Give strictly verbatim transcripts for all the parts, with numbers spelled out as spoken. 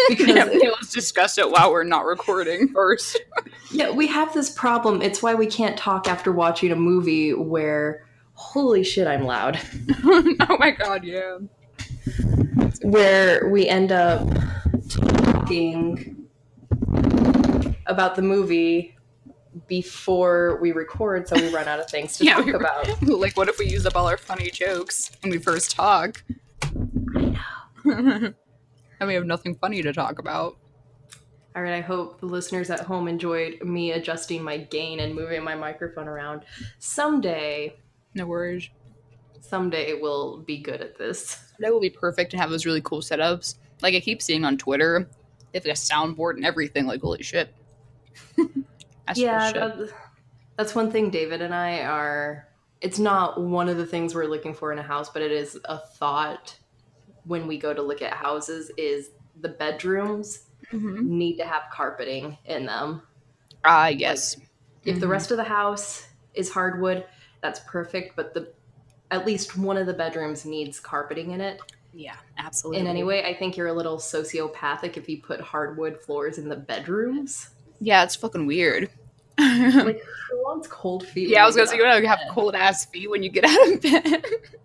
Because yeah, it, let's discuss it while we're not recording first. yeah, we have this problem. It's why we can't talk after watching a movie where, holy shit, I'm loud. Oh my god, yeah. Where we end up talking about the movie before we record, so we run out of things to Yeah, talk we were- about. Like, what if we use up all our funny jokes when we first talk? I know. And we have nothing funny to talk about. All right, I hope the listeners at home enjoyed me adjusting my gain and moving my microphone around. Someday, No worries. someday we'll be good at this. That will be perfect and have those really cool setups. Like I keep seeing on Twitter, they have like a soundboard and everything. Like, holy shit. That's Yeah, cool shit. that, that's one thing David and I are... It's not one of the things we're looking for in a house, but it is a thought when we go to look at houses, is the bedrooms Mm-hmm. need to have carpeting in them. Ah, uh, yes. Like, if mm-hmm. the rest of the house is hardwood, that's perfect, but the at least one of the bedrooms needs carpeting in it. Yeah, absolutely. And anyway, I think you're a little sociopathic if you put hardwood floors in the bedrooms. Yeah, it's fucking weird. Like, who wants cold feet? Yeah, I was gonna say, you want to have cold ass feet when you get out of bed.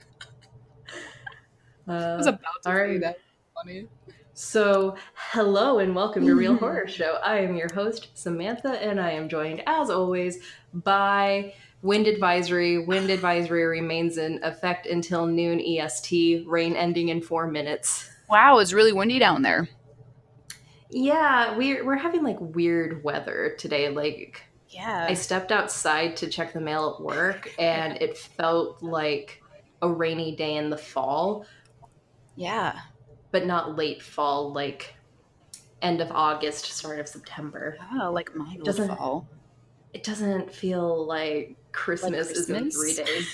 uh, I was about to all say right. that. Funny. So, hello and welcome to Real Horror Show. I am your host, Samantha, and I am joined, as always, by Wind Advisory. Wind Advisory remains in effect until noon E S T, rain ending in four minutes. Wow, it's really windy down there. Yeah, we're, we're having, like, weird weather today. Like, yeah, I stepped outside to check the mail at work, and it felt like a rainy day in the fall. Yeah. But not late fall, like end of August, start of September. Oh, like mild doesn't, fall. It doesn't feel like Christmas, like Christmas? is in three days.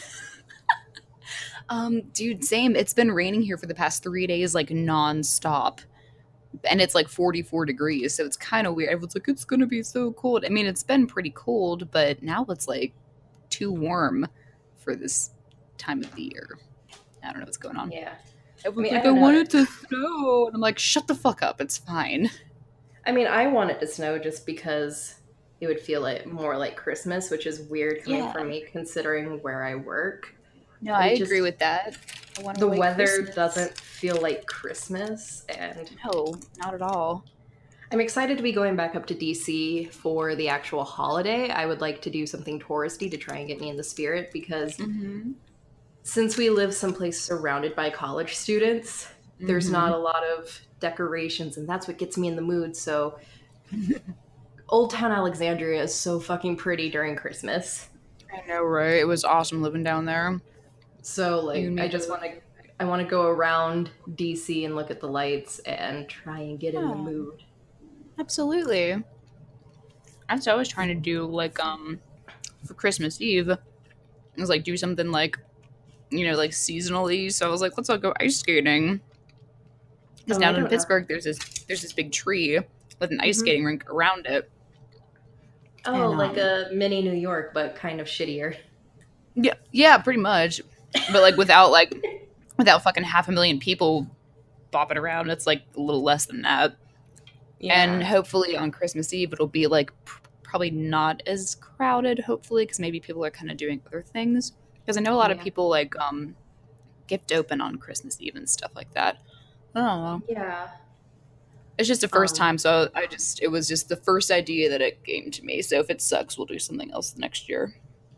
um, dude, same. It's been raining here for the past three days, like nonstop. And it's like forty-four degrees, so it's kind of weird. Everyone's like, it's going to be so cold. I mean, it's been pretty cold, but now it's like too warm for this time of the year. I don't know what's going on. Yeah. I, mean, like, I, I want it to snow. And I'm like, shut the fuck up. It's fine. I mean, I want it to snow just because it would feel like more like Christmas, which is weird coming yeah. from me considering where I work. No, I just, agree with that. I the weather Christmas. doesn't feel like Christmas. And no, not at all. I'm excited to be going back up to D C for the actual holiday. I would like to do something touristy to try and get me in the spirit because... Mm-hmm. Since we live someplace surrounded by college students, mm-hmm. there's not a lot of decorations, and that's what gets me in the mood. So, Old Town Alexandria is so fucking pretty during Christmas. I know, right? It was awesome living down there. So, like, I just want to, I want to go around D C and look at the lights and try and get yeah. in the mood. Absolutely. That's what I was trying to do, like, um, for Christmas Eve. I was like, do something like, you know, like seasonally. So I was like, let's all go ice skating. Because oh, down in Pittsburgh, know. there's this there's this big tree with an ice mm-hmm. skating rink around it. Oh, and, um, like a mini New York, but kind of shittier. Yeah, yeah, pretty much. But like without like without fucking half a million people bopping around, it's like a little less than that. Yeah. And hopefully on Christmas Eve, it'll be like pr- probably not as crowded. Hopefully, because maybe people are kind of doing other things. Because I know a lot yeah. of people, like, um, gift open on Christmas Eve and stuff like that. I don't know. Yeah. It's just the first um, time, so I just, it was just the first idea that it came to me. So if it sucks, we'll do something else next year.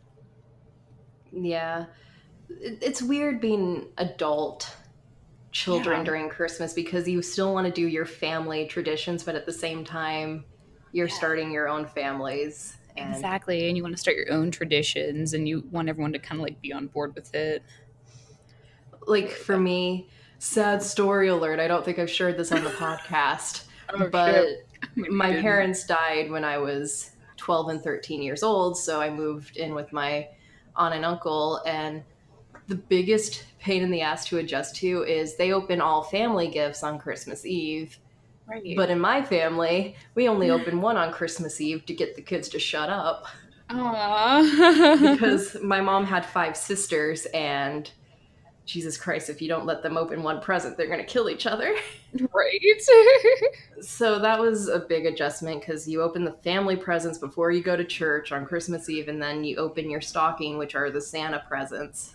Yeah. It's weird being adult children yeah. during Christmas because you still want to do your family traditions, but at the same time, you're yeah. starting your own families. And exactly, and you want to start your own traditions, and you want everyone to kind of like be on board with it. Like for me, sad story alert. I don't think I've shared this on the podcast, oh, but my parents died when I was twelve and thirteen years old, so I moved in with my aunt and uncle, and the biggest pain in the ass to adjust to is they open all family gifts on Christmas Eve. Right. But in my family, we only open one on Christmas Eve to get the kids to shut up. Aww. Because my mom had five sisters, and Jesus Christ, if you don't let them open one present, they're going to kill each other. Right. So that was a big adjustment because you open the family presents before you go to church on Christmas Eve, and then you open your stocking, which are the Santa presents.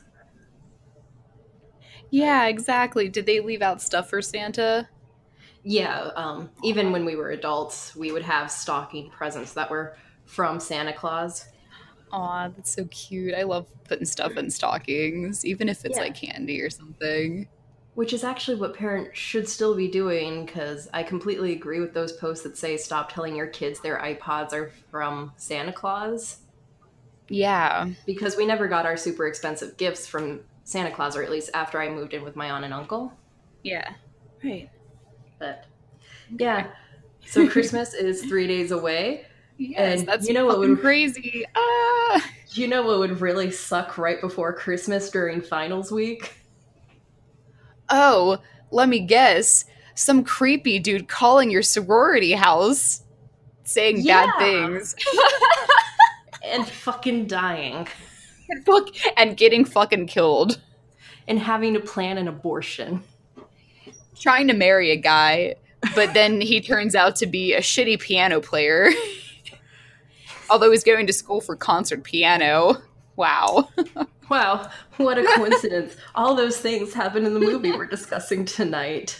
Yeah, exactly. Did they leave out stuff for Santa? Yeah, um, even when we were adults, we would have stocking presents that were from Santa Claus. Aw, that's so cute. I love putting stuff in stockings, even if it's Yeah. like candy or something. Which is actually what parents should still be doing, because I completely agree with those posts that say stop telling your kids their iPods are from Santa Claus. Yeah. Because we never got our super expensive gifts from Santa Claus, or at least after I moved in with my aunt and uncle. Yeah. Right. But yeah, so Christmas is three days away. Yes, and that's you know what fucking would, crazy. Ah. You know what would really suck right before Christmas during finals week? Oh, let me guess. Some creepy dude calling your sorority house saying Yeah. bad things. And fucking dying. and, fuck, and getting fucking killed. And having to plan an abortion. Trying to marry a guy, but then he turns out to be a shitty piano player. Although he's going to school for concert piano. Wow. Wow, what a coincidence. All those things happened in the movie we're discussing tonight.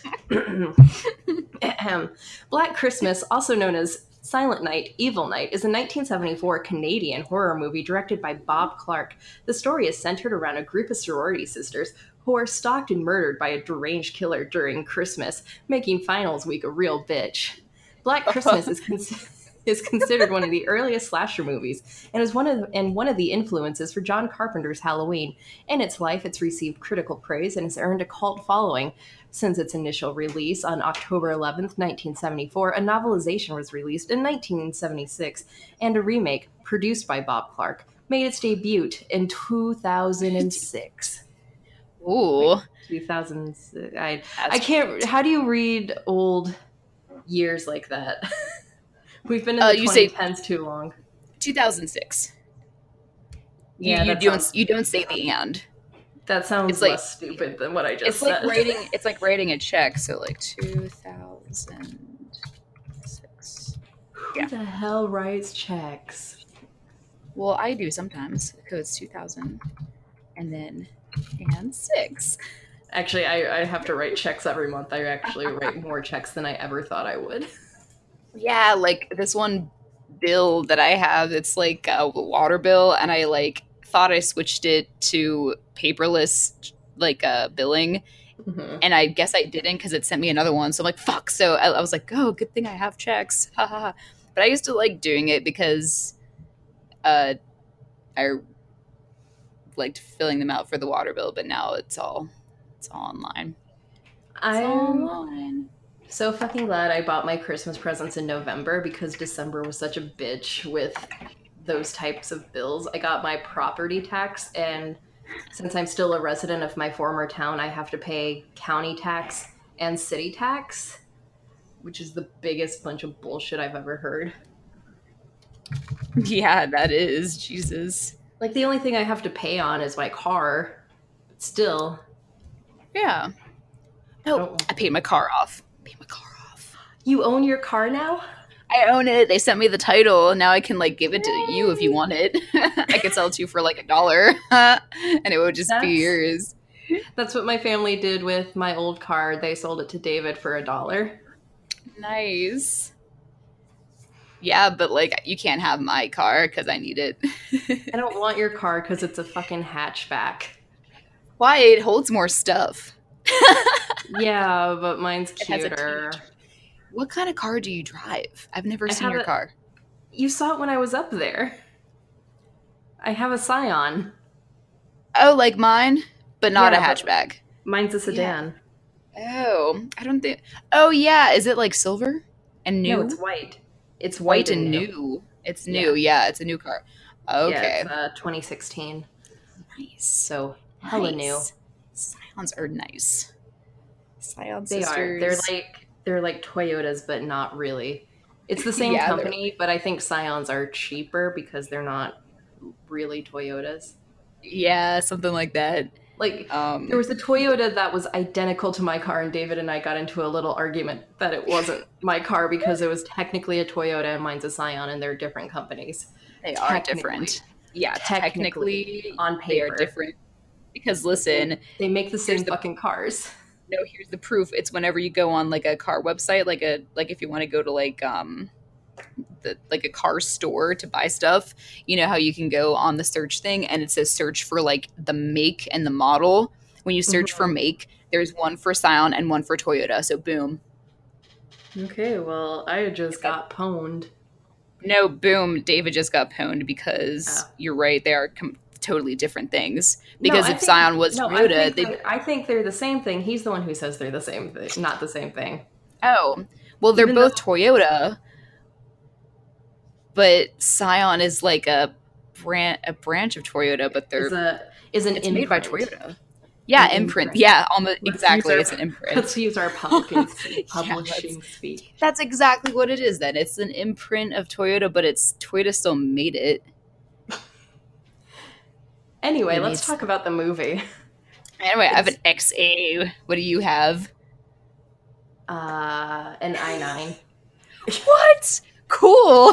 Black Christmas, also known as Silent Night, Evil Night, is a nineteen seventy-four Canadian horror movie directed by Bob Clark. The story is centered around a group of sorority sisters who are stalked and murdered by a deranged killer during Christmas, making finals week a real bitch. Black Christmas is considered... is considered one of the earliest slasher movies and is one of and one of the influences for John Carpenter's Halloween. In its life, it's received critical praise and has earned a cult following. Since its initial release on October eleventh, nineteen seventy-four, a novelization was released in nineteen seventy-six, and a remake, produced by Bob Clark, made its debut in two thousand six. Ooh. two thousand six. I, I can't... How do you read old years like that? We've been in the uh, you twenty tens say too long. two thousand six. Yeah, you, you don't sounds, you don't say the and. That sounds it's less like, stupid than what I just it's said. Like writing, it's like writing a check, so like two thousand six. Who yeah. the hell writes checks? Well, I do sometimes. Code's two thousand and then and six. Actually, I, I have to write checks every month. I actually write more checks than I ever thought I would. Yeah, like this one bill that I have, it's like a water bill, and I like thought I switched it to paperless like uh, billing, mm-hmm. and I guess I didn't because it sent me another one. So I'm like, fuck. So I, I was like, oh, good thing I have checks. Ha ha ha. But I used to like doing it because uh, I liked filling them out for the water bill, but now it's all it's all online. It's I'm all online. So fucking glad I bought my Christmas presents in November because December was such a bitch with those types of bills. I got my property tax, and since I'm still a resident of my former town, I have to pay county tax and city tax, which is the biggest bunch of bullshit I've ever heard. Yeah, that is. Jesus. Like, the only thing I have to pay on is my car, but still. Yeah. Oh, I paid my car off. Pay my car off. You own your car now? I own it. They sent me the title. Now I can like give it to you if you want it. I could sell it to you for like a dollar, and it would just that's, be yours. That's what my family did with my old car. They sold it to David for a dollar. Nice. Yeah, but like you can't have my car because I need it. I don't want your car because it's a fucking hatchback. Why? It holds more stuff. Yeah, but mine's cuter. What kind of car do you drive? I've never I seen your a, car. You saw it when I was up there. I have a Scion. Oh, like mine? But not yeah, a hatchback. Mine's a sedan. Yeah. Oh, I don't think... Oh, yeah. Is it like silver and new? No, it's white. It's white, white and new. new. It's new. Yeah. yeah, it's a new car. Okay. Yeah, it's uh, twenty sixteen. Nice. So, hella nice. new. Scions are nice. Scion they sisters. are. They're like they're like Toyotas, but not really. It's the same yeah, company, they're... but I think Scions are cheaper because they're not really Toyotas. Yeah, something like that. Like, Um, there was a Toyota that was identical to my car, and David and I got into a little argument that it wasn't my car because it was technically a Toyota and mine's a Scion, and they're different companies. They are different. Yeah, technically, technically on paper. They are different. Because listen, they make the same the, fucking cars. No, here's the proof. It's whenever you go on like a car website, like a like if you want to go to like um the like a car store to buy stuff, you know how you can go on the search thing and it says search for like the make and the model. When you search mm-hmm. for make, there's one for Scion and one for Toyota. So boom. Okay, well, I just got pwned. No, boom, David just got pwned because oh. you're right, they are com- totally different things. Because no, if think, Scion was no, Toyota, I think, I think they're the same thing. He's the one who says they're the same thing, not the same thing. Oh, well, they're Even both though- Toyota, but Scion is like a brand, a branch of Toyota, but they're is, a, is an it's imprint. made by Toyota. Yeah, an imprint. imprint. Yeah, almost let's exactly. Our, it's an imprint. Let's use our publishing, publishing yeah, speak. That's exactly what it is. Then it's an imprint of Toyota, but it's Toyota still made it. Anyway, it let's needs... talk about the movie. Anyway, it's... I have an X A. What do you have? Uh, an I nine. What? Cool.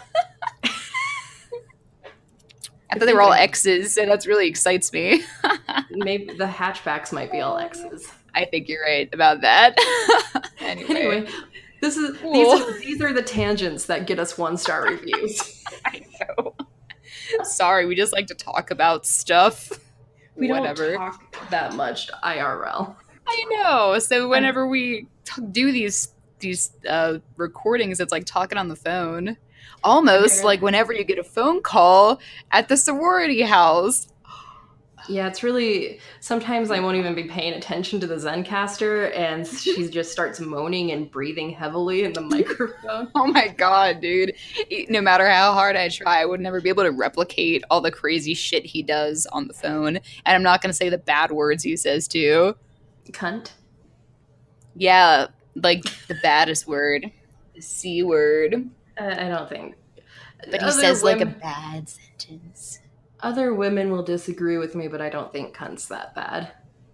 I thought they were all X's, and that really excites me. Maybe the hatchbacks might be all X's. I think you're right about that. anyway. anyway, this is cool. these are these are the tangents that get us one star reviews. I know. Sorry, we just like to talk about stuff. We Whatever. don't talk that much I R L. I know. So whenever we t- do these these uh, recordings, it's like talking on the phone. Almost okay. like whenever you get a phone call at the sorority house. Yeah, it's really... Sometimes I won't even be paying attention to the Zencastr, and she just starts moaning and breathing heavily in the microphone. Oh my god, dude. No matter how hard I try, I would never be able to replicate all the crazy shit he does on the phone. And I'm not going to say the bad words he says, too. Cunt? Yeah, like the baddest word. The C word. Uh, I don't think. But he Other says women... like a bad sentence. Other women will disagree with me, but I don't think cunt's that bad.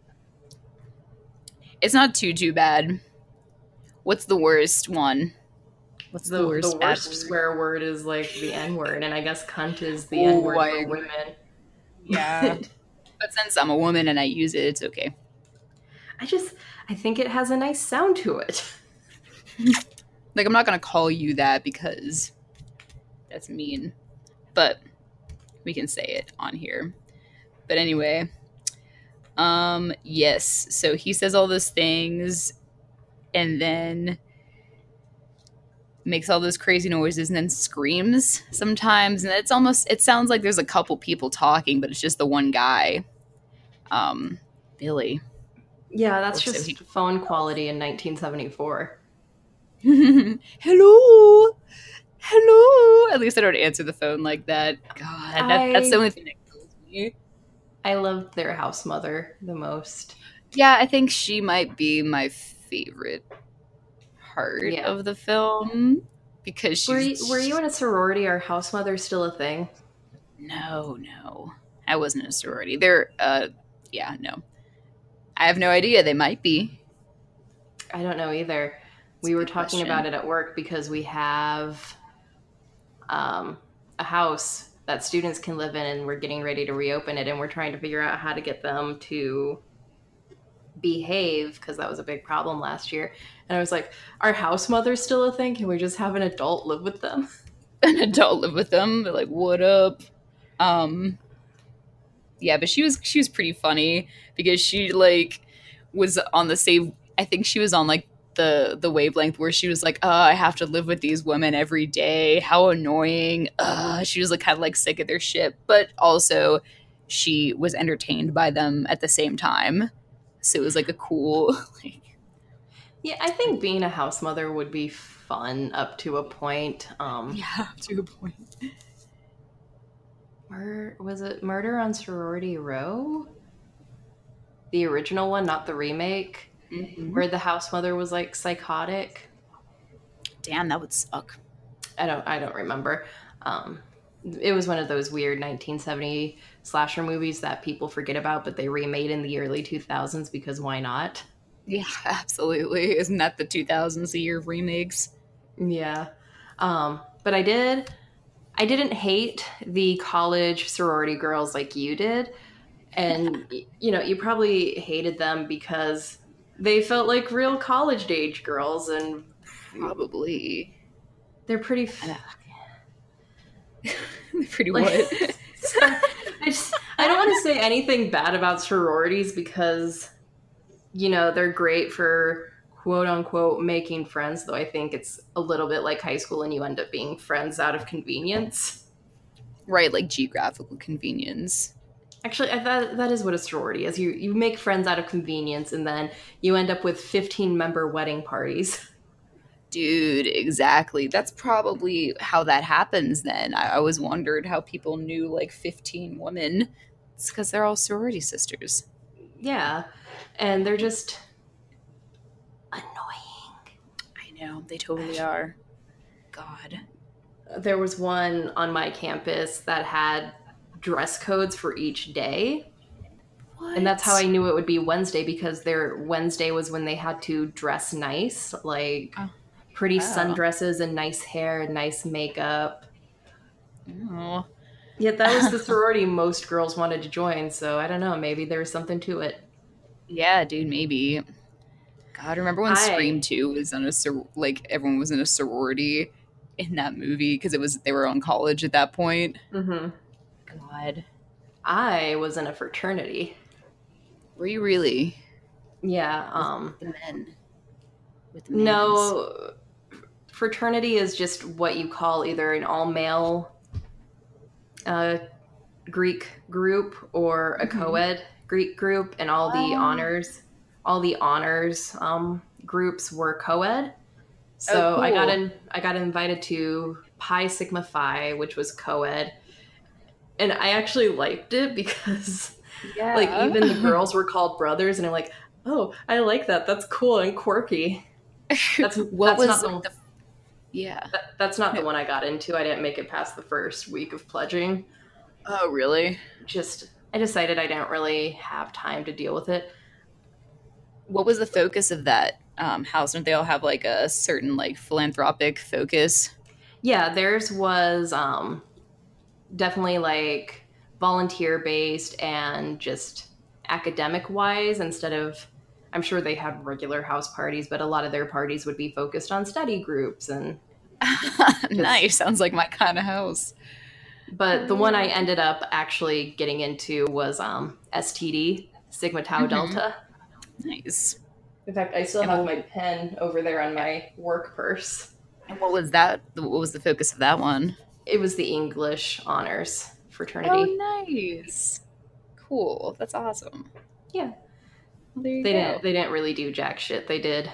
It's not too, too bad. What's the worst one? What's the, the worst The worst word? swear word is like the N-word, and I guess cunt is the Ooh, N-word I... for women. Yeah. But since I'm a woman and I use it, it's okay. I just, I think it has a nice sound to it. Like, I'm not going to call you that because that's mean. But... we can say it on here. But anyway, um, yes. So he says all those things and then makes all those crazy noises and then screams sometimes. And it's almost, it sounds like there's a couple people talking, but it's just the one guy. Um, Billy. Yeah, that's or just so he- phone quality in nineteen seventy-four. Hello. Hello. At least I don't answer the phone like that. God, that, I, that's the only thing that kills me. I loved their house mother the most. Yeah, I think she might be my favorite part yeah. of the film because she's. Were you, were you in a sorority? Are house mothers still a thing? No, no, I wasn't in a sorority. They're, uh, yeah, no. I have no idea. They might be. I don't know either. That's we were talking question. about it at work because we have. Um, a house that students can live in, and we're getting ready to reopen it, and we're trying to figure out how to get them to behave because that was a big problem last year. And I was like, are house mothers still a thing? Can we just have an adult live with them? An adult live with them? They're like, what up? Um, yeah, but she was she was pretty funny because she like was on the same. I think she was on like. the the wavelength where she was like, oh, I have to live with these women every day. How annoying. Uh, she was like kind of like sick of their shit. But also she was entertained by them at the same time. So it was like a cool like yeah, I think being a house mother would be fun up to a point. Um Yeah, to a point. Mur- was it Murder on Sorority Row? The original one, not the remake? Mm-hmm. Where the house mother was like psychotic. Damn, that would suck. I don't I don't remember. Um It was one of those weird nineteen seventy slasher movies that people forget about, but they remade in the early two thousands because why not? Yeah, absolutely. Isn't that the two thousands, the year of remakes? Yeah. Um, but I did, I didn't hate the college sorority girls like you did. And, you know, you probably hated them because they felt like real college age girls, and probably they're pretty f- pretty like, what? I just I don't want to say anything bad about sororities because, you know, they're great for quote unquote making friends, though I think it's a little bit like high school and you end up being friends out of convenience. Right, like geographical convenience. Actually, I, that that is what a sorority is. You you make friends out of convenience, and then you end up with fifteen member wedding parties. Dude, exactly. That's probably how that happens then. I always wondered how people knew like fifteen women. It's because they're all sorority sisters. Yeah, and they're just annoying. I know, they totally are. God. There was one on my campus that had dress codes for each day. What? And that's how I knew it would be Wednesday, because their Wednesday was when they had to dress nice, like oh. pretty wow. sundresses and nice hair and nice makeup. Oh. Yet that was the sorority most girls wanted to join, so I don't know, maybe there was something to it. Yeah, dude, maybe. God, remember when I... Scream two was on a sor- like everyone was in a sorority in that movie because it was they were on college at that point. Mm-hmm. God. I was in a fraternity. Were you really? Yeah. Um, With the men. With the no, fraternity is just what you call either an all-male uh, Greek group or a mm-hmm. co-ed Greek group, and all the oh. honors, all the honors um, groups were co-ed. So oh, cool. I got in. I got invited to Pi Sigma Phi, which was co-ed. And I actually liked it because, yeah. like, even the girls were called brothers, and I'm like, oh, I like that. That's cool and quirky. That's, what that's was not the, the yeah. That, that's not the one I got into. I didn't make it past the first week of pledging. Oh, really? Just, I decided I didn't really have time to deal with it. What was the focus of that um, house? Don't they all have, like, a certain, like, philanthropic focus? Yeah, theirs was... Um, definitely like volunteer based and just academic wise, instead of, I'm sure they had regular house parties, but a lot of their parties would be focused on study groups and nice. Sounds like my kind of house. But the one I ended up actually getting into was um S T D, Sigma Tau mm-hmm. Delta. Nice. In fact, I still and have my pen over there on my work purse. And what was that? What was the focus of that one? It was the English honors fraternity. Oh, nice. Cool. That's awesome. Yeah. Well, there you they go. didn't they didn't really do jack shit. They did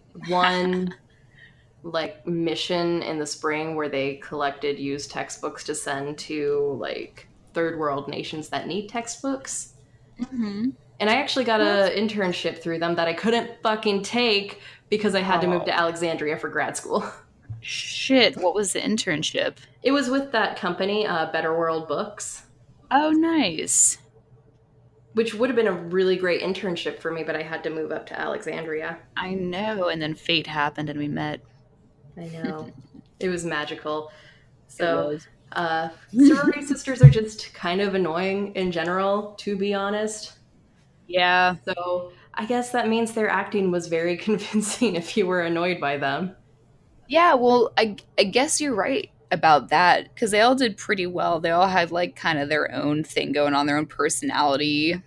one like mission in the spring where they collected used textbooks to send to like third world nations that need textbooks. Mm-hmm. And I actually got an internship through them that I couldn't fucking take because I had oh. to move to Alexandria for grad school. Shit, what was the internship? It was with that company, uh, Better World Books. Oh, nice. Which would have been a really great internship for me, but I had to move up to Alexandria. I know, and then fate happened and we met. I know. It was magical. So, was. uh, sorority sisters are just kind of annoying in general, to be honest. Yeah. So, I guess that means their acting was very convincing if you were annoyed by them. Yeah, well, I, I guess you're right about that, because they all did pretty well. They all had, like, kind of their own thing going on, their own personality.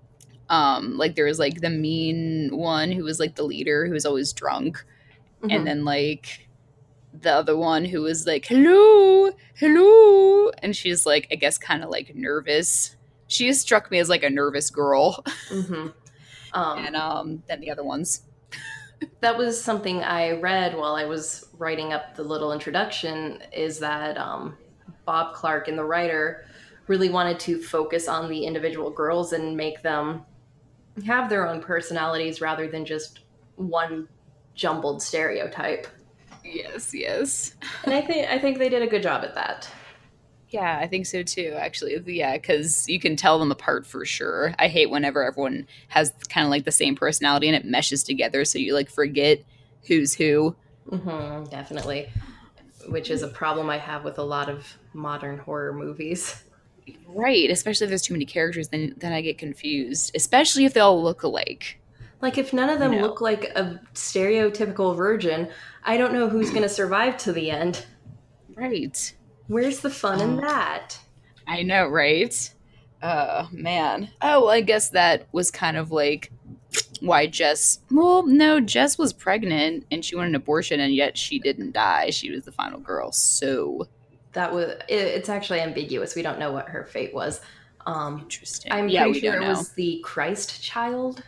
Um, like, there was, like, the mean one who was, like, the leader, who was always drunk. Mm-hmm. And then, like, the other one who was, like, hello, hello. And she's, like, I guess kind of, like, nervous. She struck me as, like, a nervous girl. Mm-hmm. Um, and um, then the other ones. That was something I read while I was writing up the little introduction, is that um, Bob Clark and the writer really wanted to focus on the individual girls and make them have their own personalities rather than just one jumbled stereotype. Yes, yes. And I think I think they did a good job at that. Yeah, I think so too, actually. Yeah, because you can tell them apart for sure. I hate whenever everyone has kind of like the same personality and it meshes together so you like forget who's who. Mm-hmm, definitely. Which is a problem I have with a lot of modern horror movies. Right, especially if there's too many characters, then then I get confused. Especially if they all look alike. Like, if none of them You know. look like a stereotypical virgin, I don't know who's going to survive to the end. Right. Where's the fun in that? I know, right? Uh, man. Oh, well, I guess that was kind of like why Jess... Well, no, Jess was pregnant and she wanted an abortion and yet she didn't die. She was the final girl, so... That was... It, it's actually ambiguous. We don't know what her fate was. Um, Interesting. I'm yeah, pretty we sure don't it know. was the Christ child.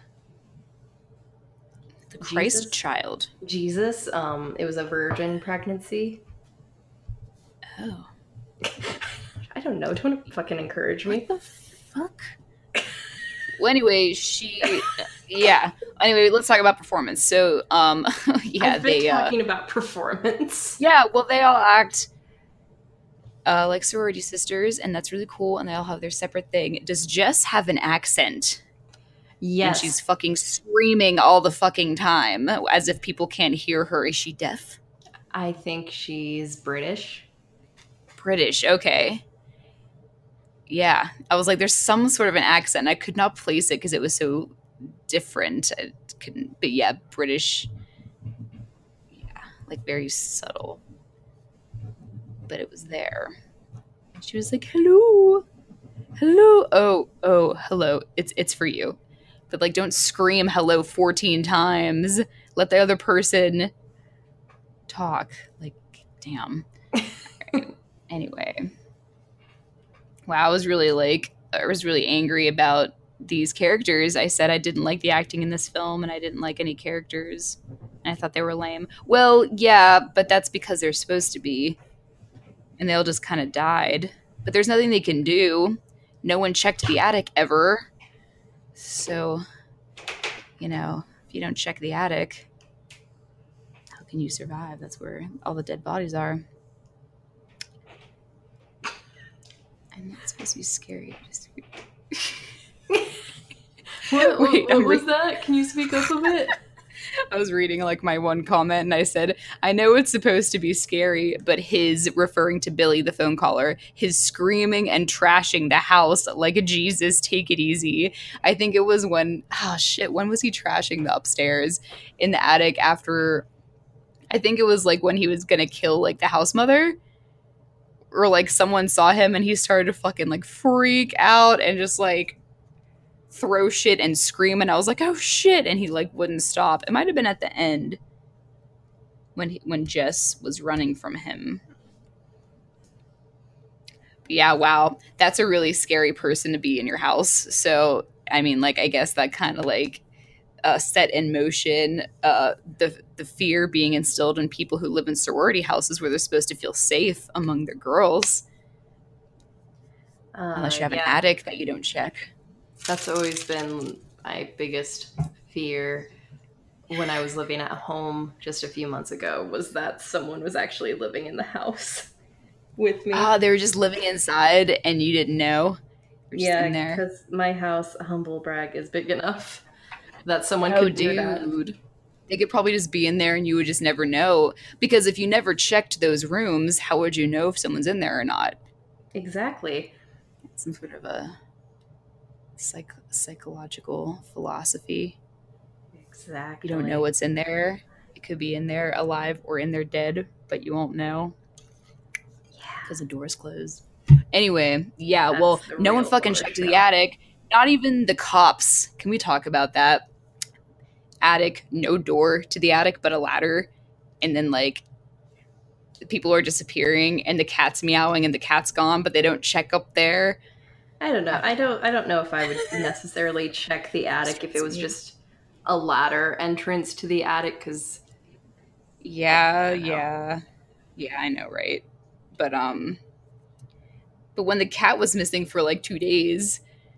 The Christ Jesus? child. Jesus. Um, it was a virgin pregnancy. Oh. I don't know. Don't fucking encourage me. What the fuck? Well, anyway, she... Yeah. Anyway, let's talk about performance. So, um, yeah, I've been they... talking uh, about performance. Yeah, well, they all act... Uh, like sorority sisters, and that's really cool, and they all have their separate thing. Does Jess have an accent? Yes. And she's fucking screaming all the fucking time, as if people can't hear her. Is she deaf? I think she's British. British, okay. Yeah, I was like, there's some sort of an accent. I could not place it because it was so different. I couldn't, but yeah, British. Yeah, like very subtle. But it was there. She was like, hello, hello. Oh, oh, hello. It's it's for you. But like, don't scream hello fourteen times. Let the other person talk. Like, damn. Right. Anyway. Wow, I was really like, I was really angry about these characters. I said I didn't like the acting in this film and I didn't like any characters. And I thought they were lame. Well, yeah, but that's because they're supposed to be. And they all just kind of died. But there's nothing they can do. No one checked the attic ever. So, you know, if you don't check the attic, how can you survive? That's where all the dead bodies are. I'm not supposed to be scary. Just... What, Wait, what, what was re- that? Can you speak up a bit? I was reading like my one comment and I said, I know it's supposed to be scary, but his, referring to Billy, the phone caller, his screaming and trashing the house like a Jesus, take it easy. I think it was when, oh shit, when was he trashing the upstairs in the attic after, I think it was like when he was going to kill like the house mother or like someone saw him and he started to fucking like freak out and just like throw shit and scream, and I was like, oh shit, and he like wouldn't stop. It might have been at the end when he, when Jess was running from him. But yeah, wow, that's a really scary person to be in your house. So I mean, like, I guess that kind of like uh, set in motion uh, the the fear being instilled in people who live in sorority houses where they're supposed to feel safe among their girls, Uh, unless you have yeah. an attic that you don't check. That's always been my biggest fear when I was living at home just a few months ago, was that someone was actually living in the house with me. Ah, they were just living inside and you didn't know? You're just Yeah, in there. because my house, humble brag, is big enough that someone Oh, could do that. dude. They could probably just be in there and you would just never know. Because if you never checked those rooms, how would you know if someone's in there or not? Exactly. Some sort of a psych- psychological philosophy. Exactly. You don't know what's in there. It could be in there alive or in there dead, but you won't know. Yeah. Because the door's closed. Anyway, yeah, That's well, the no one real fucking horror checked show. the attic. Not even the cops. Can we talk about that? Attic, no door to the attic, but a ladder. And then, like, people are disappearing and the cat's meowing and the cat's gone, but they don't check up there. I don't know. I don't I don't know if I would necessarily check the attic if it was just a ladder entrance to the attic, because Yeah, I don't know. yeah. Yeah, I know, right? But, um... But when the cat was missing for, like, two days...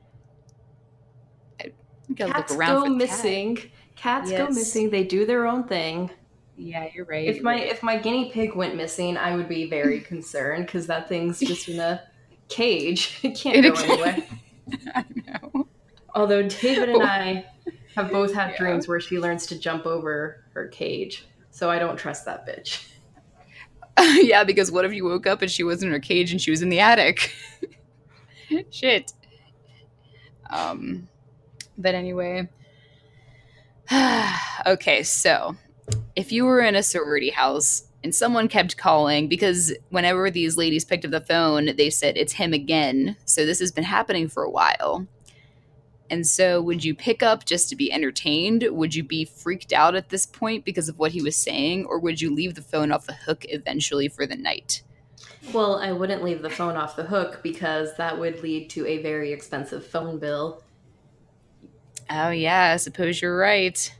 I think I cats look around go for the cat. missing. Cats go Yes. missing. They do their own thing. Yeah, you're right. If you're my right. if my guinea pig went missing, I would be very concerned, because that thing's just gonna cage. It can't go anywhere. I know. Although David and I have both had Yeah. dreams where she learns to jump over her cage. So I don't trust that bitch. Yeah, because what if you woke up and she was in her cage and she was in the attic? Shit. Um, but anyway. Okay, so if you were in a sorority house and someone kept calling, because whenever these ladies picked up the phone, they said, it's him again. So this has been happening for a while. And so would you pick up just to be entertained? Would you be freaked out at this point because of what he was saying? Or would you leave the phone off the hook eventually for the night? Well, I wouldn't leave the phone off the hook because that would lead to a very expensive phone bill. Oh, yeah, I suppose you're right.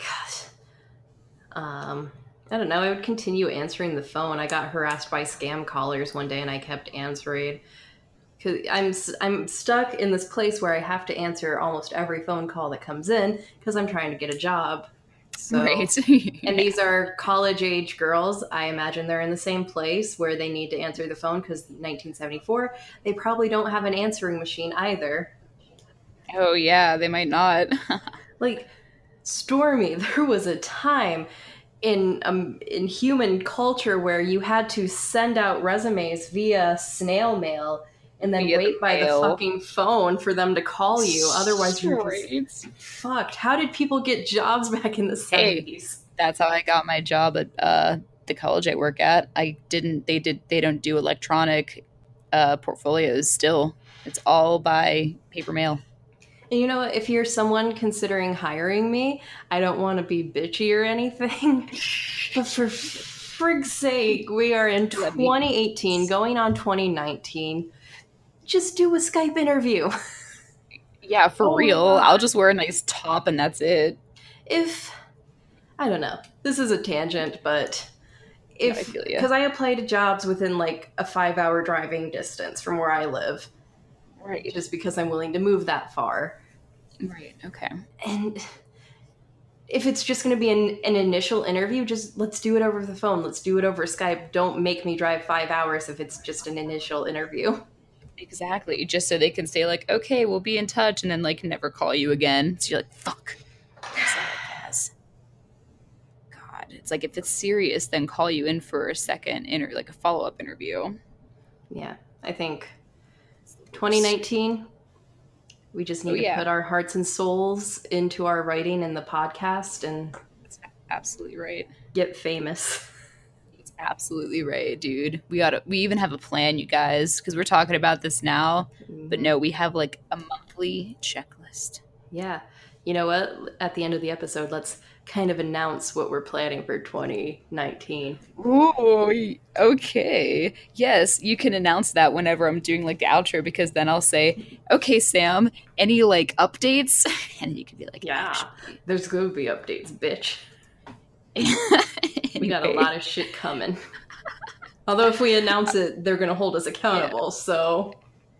God. Um, I don't know. I would continue answering the phone. I got harassed by scam callers one day and I kept answering. Cause I'm I'm stuck in this place where I have to answer almost every phone call that comes in because I'm trying to get a job. So, right. And these are college-age girls. I imagine they're in the same place where they need to answer the phone because nineteen seventy-four, they probably don't have an answering machine either. Oh, yeah, they might not. Like, Stormy, there was a time in um, in human culture where you had to send out resumes via snail mail and then Via wait the by mail. the fucking phone for them to call you. Otherwise, you're Right. just fucked. How did people get jobs back in the Hey. seventies? That's how I got my job at uh, the college I work at. I didn't, they did, they don't do electronic uh, portfolios still. It's all by paper mail. And you know what? If you're someone considering hiring me, I don't want to be bitchy or anything, but for frig's sake, we are in Let me- twenty eighteen, going on twenty nineteen. Just do a Skype interview. Yeah, for Oh my real. God. I'll just wear a nice top and that's it. If, I don't know, this is a tangent, but I if, feel ya. because I apply to jobs within like a five hour driving distance from where I live, Right. just because I'm willing to move that far. Right. Okay. And if it's just going to be an, an initial interview, just let's do it over the phone. Let's do it over Skype. Don't make me drive five hours if it's just an initial interview. Exactly. Just so they can say like, okay, we'll be in touch, and then like never call you again. So you're like, fuck. That's all I guess. God, it's like if it's serious, then call you in for a second inter like a follow up interview. Yeah, I think twenty nineteen, we just need Oh, to yeah. put our hearts and souls into our writing and the podcast and That's absolutely right. get famous. It's absolutely right, dude. We got to we even have a plan, you guys, because we're talking about this now. But no, we have like a monthly checklist. Yeah. You know what? At the end of the episode, let's kind of announce what we're planning for twenty nineteen. Ooh, okay. Yes, you can announce that whenever I'm doing like the outro, because then I'll say, okay, Sam, any like updates? And you can be like, Yeah. actually. There's going to be updates, bitch. We got a Anyway. lot of shit coming. Although if we announce it, they're going to hold us accountable. So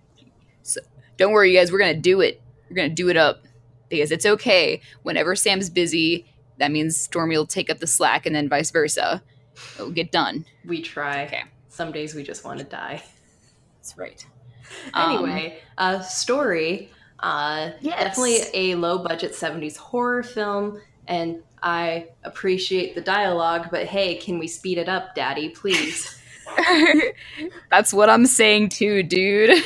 Don't worry, you guys, we're going to do it. We're going to do it up because it's okay. Whenever Sam's busy, that means Stormy will take up the slack and then vice versa. It'll get done. we try. Okay. Some days we just want to die. That's right. Um, Anyway, uh, story. Uh, Yes. Definitely a low budget seventies horror film. And I appreciate the dialogue, but hey, can we speed it up, Daddy, please? That's what I'm saying too, dude.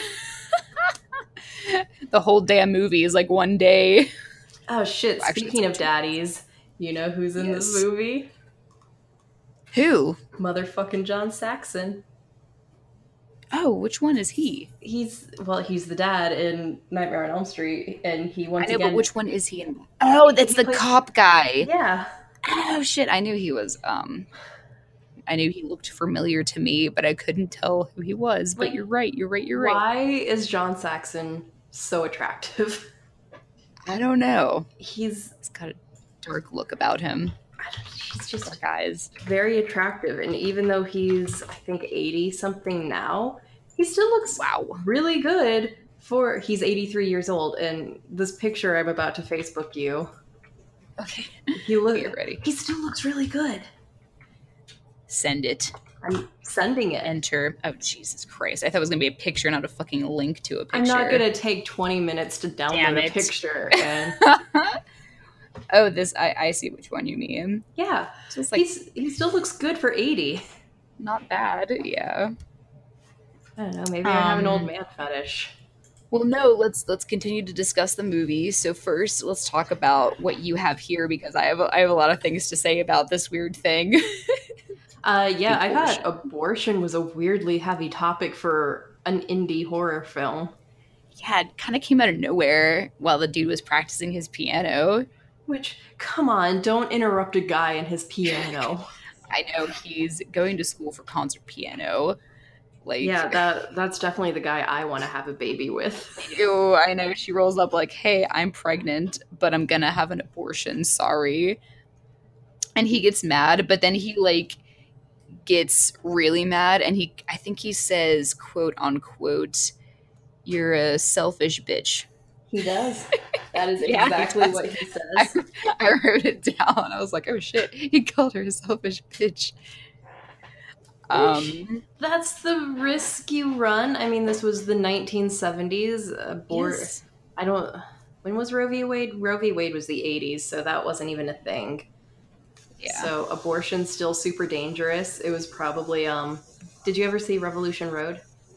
The whole damn movie is like one day. Oh shit, Actually, speaking of it's two daddies, you know who's in this Yes. movie? Who? Motherfucking John Saxon. Oh, which one is he? He's, well, he's the dad in Nightmare on Elm Street, and he once I know, again... but which one is he in? Oh, that's He the plays- cop guy. Yeah. Oh shit, I knew he was um I knew he looked familiar to me, but I couldn't tell who he was. But Like, you're right, you're right, you're right. Why is John Saxon so attractive? I don't know. He's, He's got a dark look about him. I don't, he's just Dark eyes. very attractive, and even though he's, I think, eighty something now, he still looks Wow. really good for, he's eighty-three years old, and this picture I'm about to Facebook you, Okay. he look, Get ready. he still looks really good. Send it. I'm sending it. Enter. Oh, Jesus Christ. I thought it was going to be a picture, not a fucking link to a picture. I'm not going to take twenty minutes to download a picture. And... oh, this, I, I see which one you mean. Yeah. Just like, He's, he still looks good for eighty. Not bad, yeah. I don't know, maybe um, I have an old man fetish. Well, no, let's let's continue to discuss the movie. So first, let's talk about what you have here, because I have a, I have a lot of things to say about this weird thing. uh, yeah, I thought abortion was a weirdly heavy topic for an indie horror film. Yeah, it kind of came out of nowhere while the dude was practicing his piano. Which, come on, don't interrupt a guy in his piano. I know, he's going to school for concert piano. Like, yeah, that that's definitely the guy I want to have a baby with. Ew, I know. She rolls up like, hey, I'm pregnant, but I'm gonna have an abortion, sorry. And he gets mad, but then he, like, gets really mad, and he, I think he says, quote, unquote, you're a selfish bitch. He does. That is yeah, exactly what he says. I, I wrote it down. I was like, oh shit, he called her a selfish bitch. Um, That's the risk you run. I mean, this was the nineteen seventies. Abort- yes. I don't... When was Roe v. Wade? Roe v. Wade was the eighties, so that wasn't even a thing. Yeah. So abortion's still super dangerous. It was probably... um. Did you ever see Revolution Road?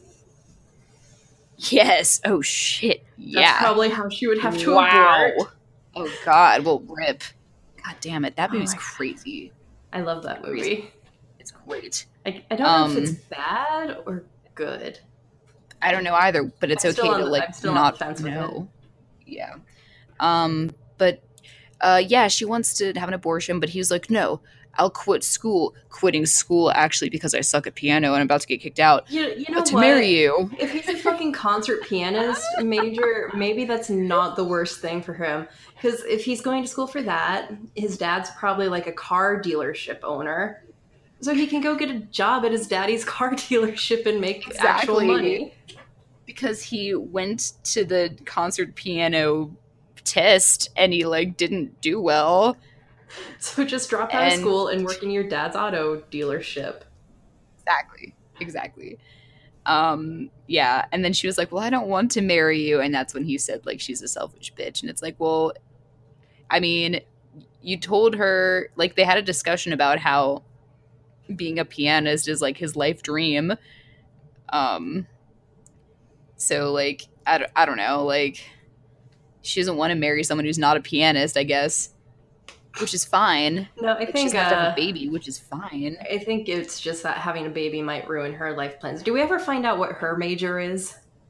Yes. Oh, shit. Yeah. That's probably how she would have to wow. abort. Oh, God. Well, rip. God damn it. That movie's oh crazy. I love that movie. It's great. I, I don't um, know if it's bad or good. I don't know either, but it's I'm okay to, the, like, not know. Yeah. Um, but, uh, yeah, she wants to have an abortion, but he's like, no, I'll quit school. Quitting school, actually, because I suck at piano and I'm about to get kicked out. You, you know but to what? marry you. If he's a fucking concert pianist major, maybe that's not the worst thing for him. Because if he's going to school for that, his dad's probably like a car dealership owner. So he can go get a job at his daddy's car dealership and make exactly. actual money. Because he went to the concert piano test and he, like, didn't do well. So just drop out and, of school and work in your dad's auto dealership. Exactly. Exactly. Um, yeah. And then she was like, well, I don't want to marry you. And that's when he said, like, she's a selfish bitch. And it's like, well, I mean, you told her, like, they had a discussion about how being a pianist is, like, his life dream. Um, so, like, I don't, I don't know. Like, she doesn't want to marry someone who's not a pianist, I guess. Which is fine. No, I but think she's uh, have to have a baby, which is fine. I think it's just that having a baby might ruin her life plans. Do we ever find out what her major is?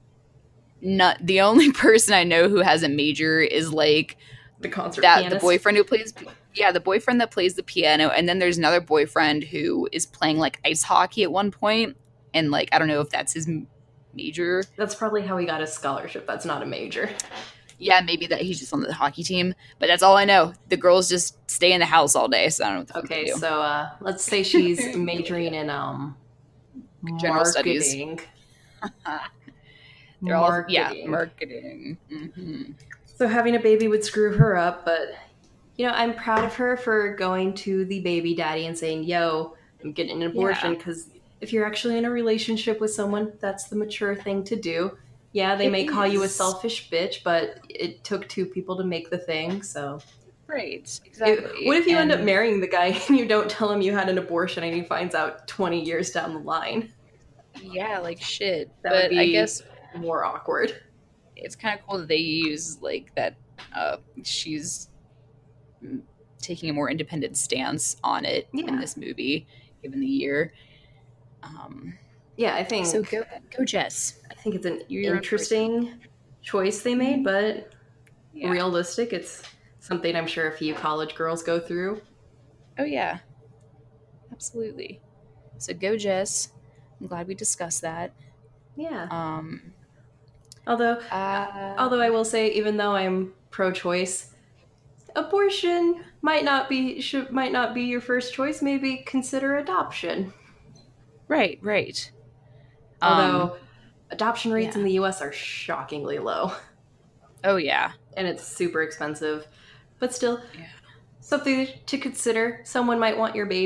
Not the only person I know who has a major is like the concert that pianist? The boyfriend who plays yeah, the boyfriend that plays the piano, and then there's another boyfriend who is playing like ice hockey at one point, and like I don't know if that's his major. That's probably how he got his scholarship. That's not a major. Yeah, maybe that he's just on the hockey team, but that's all I know. The girls just stay in the house all day, so I don't know what the fuck Okay, they do. so uh, let's say she's majoring in um general marketing. Studies. They're all yeah, marketing. Mm-hmm. So having a baby would screw her up, but you know, I'm proud of her for going to the baby daddy and saying, "Yo, I'm getting an abortion," because yeah. if you're actually in a relationship with someone, that's the mature thing to do. Yeah, they it may is. call you a selfish bitch, but it took two people to make the thing, so... Right, exactly. It, what if you and... end up marrying the guy and you don't tell him you had an abortion and he finds out twenty years down the line? Yeah, like shit. That but would be I guess more awkward. It's kind of cool that they use, like, that uh, she's taking a more independent stance on it yeah. in this movie, given the year. Um... Yeah, I think... So go, go Jess. I think it's an You're interesting choice they made, but yeah. realistic. It's something I'm sure a few college girls go through. Oh, yeah. Absolutely. So go Jess. I'm glad we discussed that. Yeah. Um. Although, uh, although I will say, even though I'm pro-choice, abortion might not be should might not be your first choice. Maybe consider adoption. Right, right. Although um, adoption rates yeah. in the U S are shockingly low. Oh, yeah. And it's super expensive. But still, yeah. something to consider. Someone might want your baby.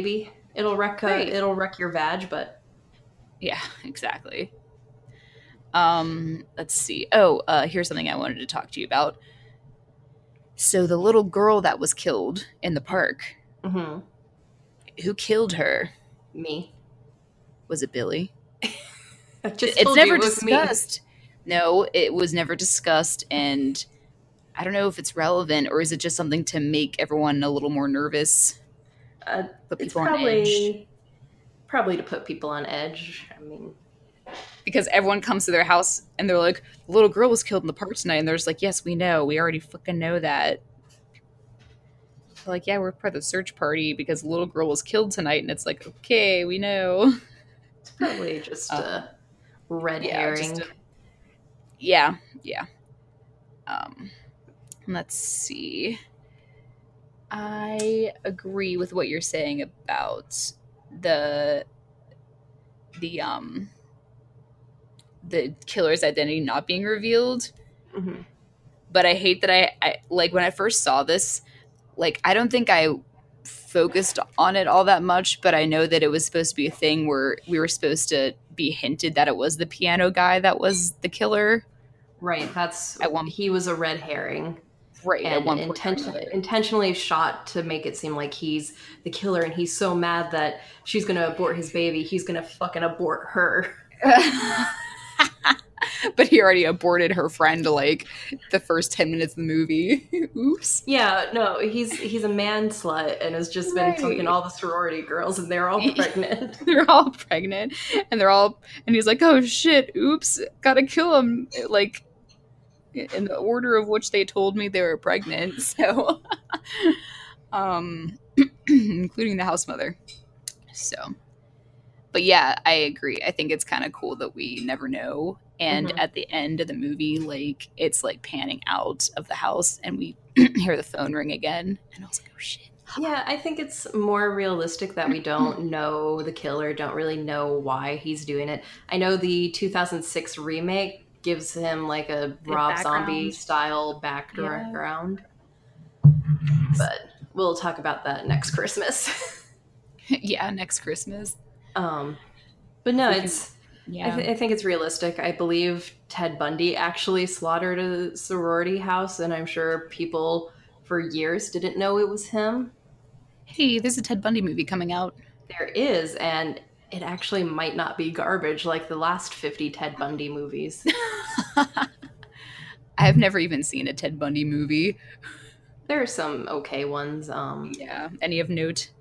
It'll wreck. Uh, it'll wreck your vag, but yeah, exactly. Um, let's see. Oh, uh, here's something I wanted to talk to you about. So the little girl that was killed in the park, mm-hmm. who killed her? Me. Was it Billy? I just it's told never you it was discussed. Me. No, it was never discussed, and I don't know if it's relevant or is it just something to make everyone a little more nervous. Uh, put people it's probably, on edge. Probably to put people on edge. I mean, because everyone comes to their house and they're like, the little girl was killed in the park tonight, and they're just like, yes, we know. We already fucking know that. They're like, yeah, we're part of the search party because the little girl was killed tonight, and it's like, okay, we know. It's probably just uh, a red yeah, herring. A, yeah, yeah. Um, let's see. I agree with what you're saying about the the um the killer's identity not being revealed. Mm-hmm. But I hate that I, I like when I first saw this, like I don't think I focused on it all that much, but I know that it was supposed to be a thing where we were supposed to be hinted that it was the piano guy that was the killer. Right. That's at one, he was a red herring. Right. And at one intentionally, intentionally shot to make it seem like he's the killer, and he's so mad that she's going to abort his baby. He's going to fucking abort her. But he already aborted her friend like the first ten minutes of the movie. Oops. Yeah, no, he's he's a man slut and has just been right. fucking all the sorority girls, and they're all pregnant. They're all pregnant, and they're all, and he's like, oh shit, oops, gotta kill him. Like, in the order of which they told me they were pregnant. So, um, including the house mother. So, but yeah, I agree. I think it's kind of cool that we never know. And mm-hmm. at the end of the movie, like, it's like panning out of the house and we hear the phone ring again. And I was like, oh shit. Yeah, I think it's more realistic that we don't know the killer, don't really know why he's doing it. I know the two thousand six remake gives him like a Rob background. Zombie style background. Yeah. But we'll talk about that next Christmas. Yeah, next Christmas. Um, but no, it's... Yeah. I, th- I think it's realistic. I believe Ted Bundy actually slaughtered a sorority house, and I'm sure people for years didn't know it was him. Hey, there's a Ted Bundy movie coming out. There is, and it actually might not be garbage like the last fifty Ted Bundy movies. I've never even seen a Ted Bundy movie. There are some okay ones. Um, yeah. Any of note?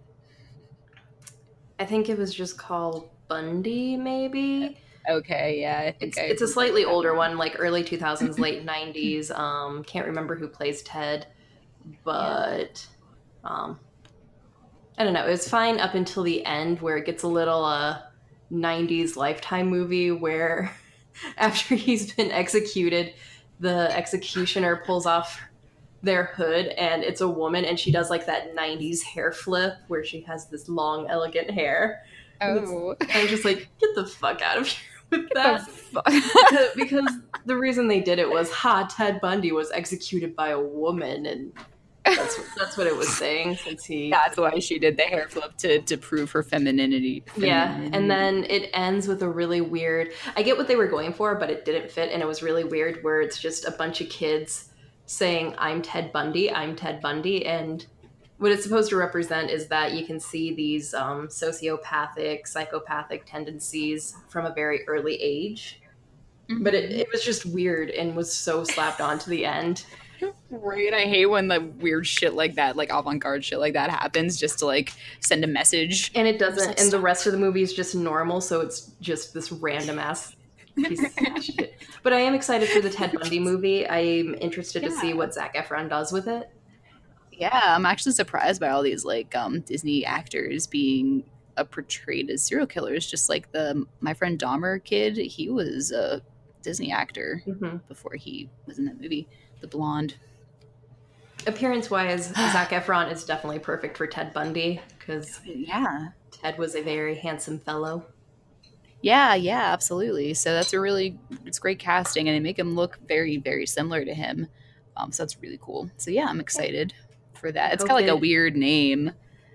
I think it was just called Bundy, maybe. Okay, yeah. I think it's, I it's a slightly older one, like early two thousands, late nineties. Um, can't remember who plays Ted, but um, I don't know. It was fine up until the end where it gets a little uh, nineties Lifetime movie where after he's been executed, the executioner pulls off their hood and it's a woman and she does like that nineties hair flip where she has this long, elegant hair. Oh. I'm just like, get the fuck out of here with that. because, because the reason they did it was, ha, Ted Bundy was executed by a woman, and that's that's what it was saying. Since he, that's why she did the hair flip to to prove her femininity. femininity. Yeah, and then it ends with a really weird. I get what they were going for, but it didn't fit, and it was really weird. Where it's just a bunch of kids saying, "I'm Ted Bundy, I'm Ted Bundy," and what it's supposed to represent is that you can see these um, sociopathic, psychopathic tendencies from a very early age. Mm-hmm. But it, it was just weird and was so slapped on to the end. Right. I hate when the weird shit like that, like avant-garde shit like that happens just to like send a message. And it doesn't, like, and the rest of the movie is just normal, so it's just this random ass piece of shit. But I am excited for the Ted Bundy movie. I'm interested yeah. to see what Zac Efron does with it. Yeah, I'm actually surprised by all these like um, Disney actors being uh, portrayed as serial killers. Just like the My Friend Dahmer kid, he was a Disney actor mm-hmm. before he was in that movie, The Blonde. Appearance-wise, Zac Efron is definitely perfect for Ted Bundy because yeah, Ted was a very handsome fellow. Yeah, yeah, absolutely. So that's a really it's great casting, and they make him look very, very similar to him. Um, so that's really cool. So yeah, I'm excited for that. It's got like a weird name.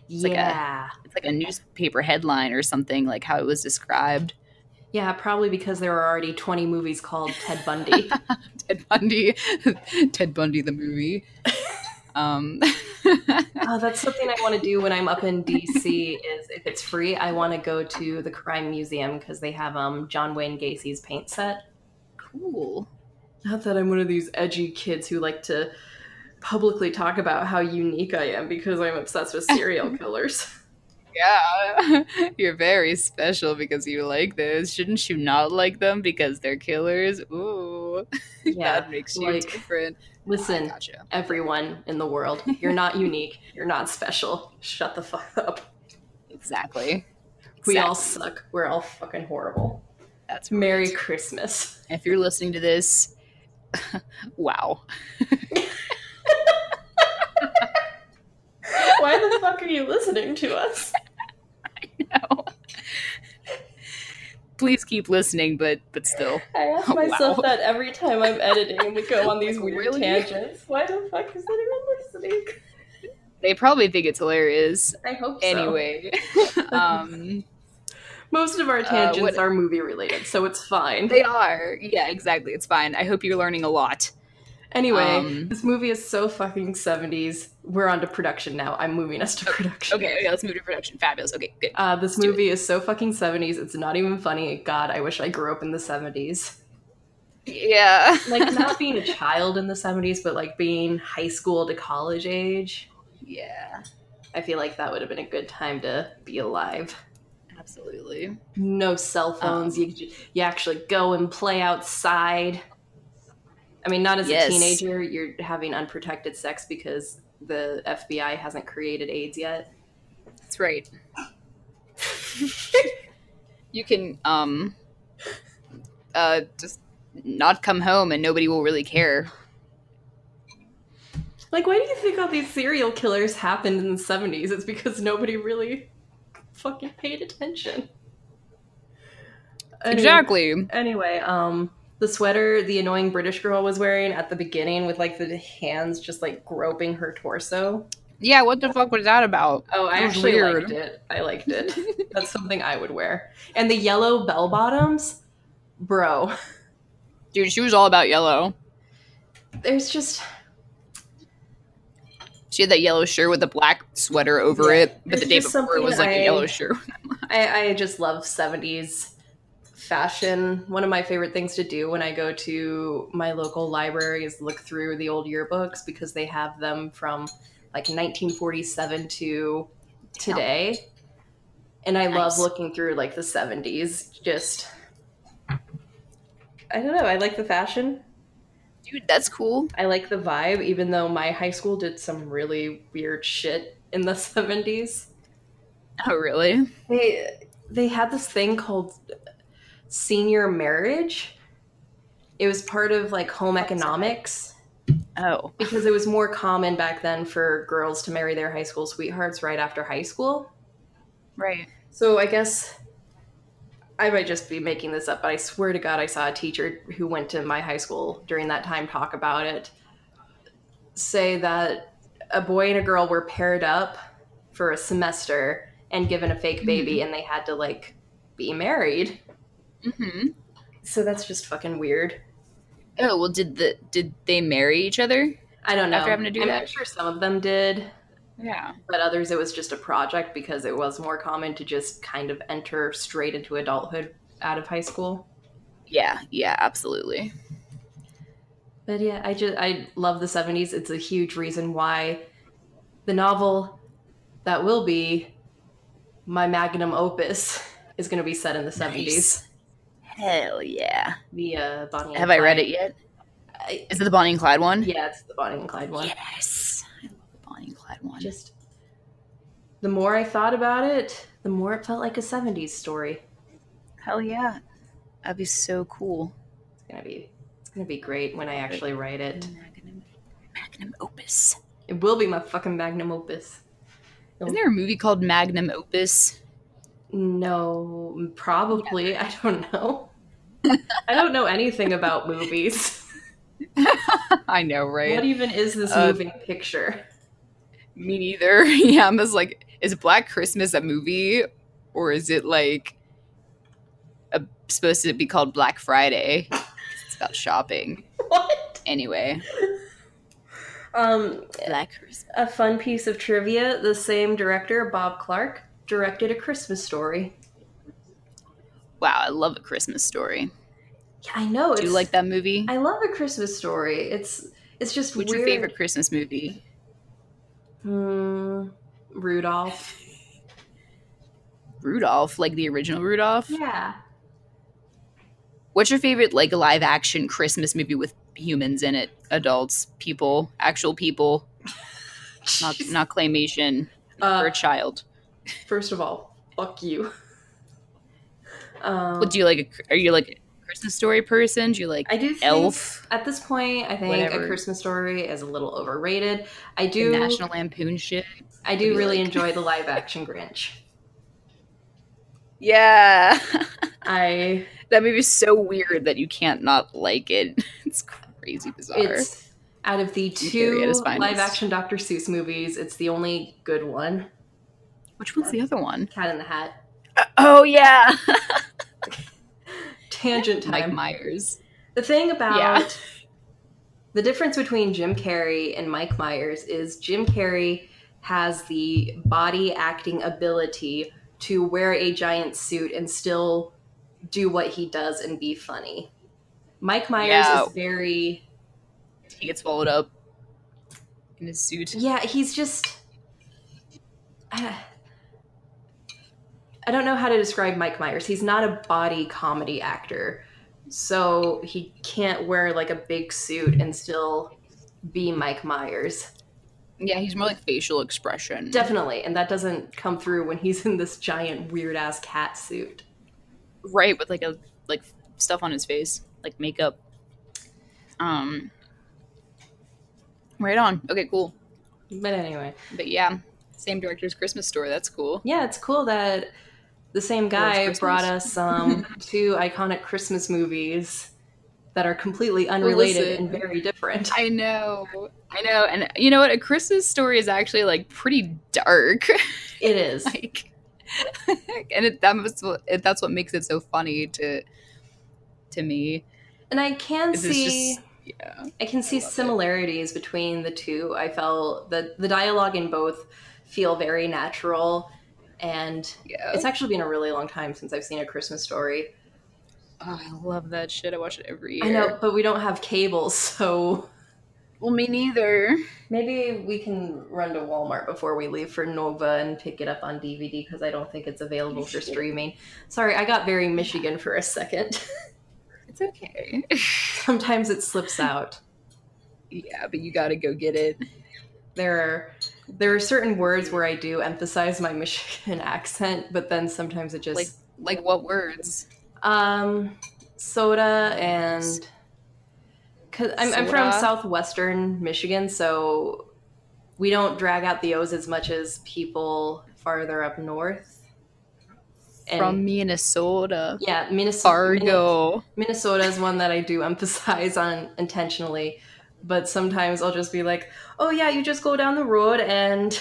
It's yeah. Like a, it's like a newspaper headline or something, like how it was described. Yeah, probably because there were already twenty movies called Ted Bundy. Ted Bundy. Ted Bundy the movie. Um. Oh, that's something I want to do when I'm up in D C is if it's free, I want to go to the Crime Museum because they have um John Wayne Gacy's paint set. Cool. Not that I'm one of these edgy kids who like to publicly talk about how unique I am because I'm obsessed with serial killers. Yeah, you're very special because you like those. Shouldn't you not like them because they're killers? Ooh, Yeah, that makes you like, different. Listen, Oh, gotcha. Everyone in the world, you're not unique. You're not special. Shut the fuck up. Exactly. We exactly. all suck. We're all fucking horrible. That's Merry right. Christmas. If you're listening to this, wow. Why the fuck are you listening to us? No. Please keep listening, but but still. I ask myself Wow. that every time I'm editing and we go on these Like, weird really? tangents. Why the fuck is anyone listening? They probably think it's hilarious. I hope so. Anyway, um, Most of our tangents what- are movie related, so it's fine. they are. Yeah, exactly. It's fine. I hope you're learning a lot. Anyway, um, this movie is so fucking seventies. We're on to production now. I'm moving us to production. Okay, okay, let's move to production. Fabulous. Okay, good. Uh, this do movie is so fucking seventies. It's not even funny. God, I wish I grew up in the seventies. Yeah. Like, not being a child in the seventies, but like being high school to college age. Yeah, I feel like that would have been a good time to be alive. absolutely. No cell phones. Um, you you actually go and play outside. I mean, not as Yes. a teenager. You're having unprotected sex because the F B I hasn't created AIDS yet. That's right. You can um uh just not come home and nobody will really care. Like, why do you think all these serial killers happened in the seventies? It's because nobody really fucking paid attention. Anyway- Exactly. Anyway, um, the sweater the annoying British girl was wearing at the beginning with, like, the hands just, like, groping her torso. Yeah, what the fuck was that about? Oh, I That was actually weird. liked it. I liked it. That's something I would wear. And the yellow bell bottoms, bro. Dude, she was all about yellow. There's just... She had that yellow shirt with the black sweater over Yeah, it, but it's the day just before it was something like I- a yellow shirt. I, I just love seventies fashion. One of my favorite things to do when I go to my local library is look through the old yearbooks because they have them from like nineteen forty-seven to today. And I love Nice. looking through like the seventies. Just, I don't know. I like the fashion. Dude, that's cool. I like the vibe, even though my high school did some really weird shit in the seventies. Oh, really? They they had this thing called senior marriage. It was part of like home economics Oh. because it was more common back then for girls to marry their high school sweethearts right after high school. Right. So I guess I might just be making this up, but I swear to God I saw a teacher who went to my high school during that time talk about it, say that a boy and a girl were paired up for a semester and given a fake baby, and they had to like be married. Mm-hmm. So that's just fucking weird. Oh, well, did the did they marry each other? I don't know. After having to do I'm that? sure some of them did, Yeah. but others it was just a project because it was more common to just kind of enter straight into adulthood out of high school. Yeah, yeah, absolutely. But yeah, I just I love the seventies. It's a huge reason why the novel that will be my magnum opus is going to be set in the seventies. Hell yeah. The uh, Bonnie and Have I read Clyde. it yet? I, Is it the Bonnie and Clyde one? yeah, it's the Bonnie and Clyde one. Yes. I love the Bonnie and Clyde one. Just the more I thought about it, the more it felt like a seventies story. Hell yeah. That'd be so cool. It's gonna be it's gonna be great when I actually write it. Magnum, magnum opus. It will be my fucking magnum opus. Isn't there a movie called Magnum Opus? No, probably. I don't know. I don't know anything about movies. I know, right? What even is this Uh, moving picture? Me neither. Yeah, I'm just like, is Black Christmas a movie, or is it like a, supposed to be called Black Friday? It's about shopping. What? Anyway. Um, Black Christmas. A fun piece of trivia, the same director, Bob Clark, directed A Christmas Story. Wow, I love A Christmas Story. Yeah, I know. Do you like that movie? I love A Christmas Story. It's it's just What's weird. your favorite Christmas movie? Hmm, Rudolph. Rudolph, like the original Rudolph? Yeah. What's your favorite, like, live action Christmas movie with humans in it? Adults, people, actual people, not not claymation Uh, for a child. First of all, fuck you. Um, What do you like? A, are you like a Christmas Story person? Do you like I do think, Elf? At this point, I think Whatever. A Christmas Story is a little overrated. I do The National Lampoon shit. I What do do you really like? enjoy the live action Grinch. Yeah. I That movie's so weird that you can't not like it. It's crazy bizarre. it's out of the Carrie at his two finest. live action Doctor Seuss movies, it's the only good one. Which one's the other one? Cat in the Hat. Oh, yeah. Tangent Mike time. Myers. The thing about Yeah. the difference between Jim Carrey and Mike Myers is Jim Carrey has the body acting ability to wear a giant suit and still do what he does and be funny. Mike Myers Yeah. is very He gets followed up in his suit. yeah, he's just I I don't know how to describe Mike Myers. He's not a body comedy actor. So he can't wear like a big suit and still be Mike Myers. Yeah, he's more like facial expression. Definitely. And that doesn't come through when he's in this giant weird ass cat suit. Right, with like a like stuff on his face, like makeup. Um Right on. Okay, cool. But anyway. But yeah, same director's Christmas Story. That's cool. Yeah, it's cool that the same guy Christmas. brought us um, two iconic Christmas movies that are completely unrelated listen. and very different. I know. I know. And you know what? A Christmas Story is actually like pretty dark. It is. like and it, that was, it, that's what makes it so funny to to me. And I can Is it's see just- yeah. I can see love it. similarities between the two. I felt that the dialogue in both feel very natural, and Yeah. it's actually been a really long time since I've seen A Christmas Story. Oh, I love that shit. I watch it every year. I know, but we don't have cable, so Well, me neither. maybe we can run to Walmart before we leave for Nova and pick it up on D V D because I don't think it's available for streaming. Sorry, I got very Michigan for a second. It's okay. Sometimes it slips out. Yeah, but you gotta go get it. There are there are certain words where I do emphasize my Michigan accent, but then sometimes it just Like, like what words? um soda and cause I'm, I'm from Soda? southwestern Michigan, so we don't drag out the O's as much as people farther up north. And From Minnesota. yeah, Minnesota. Fargo. Minnesota is one that I do emphasize on intentionally, but sometimes I'll just be like, "Oh yeah, you just go down the road and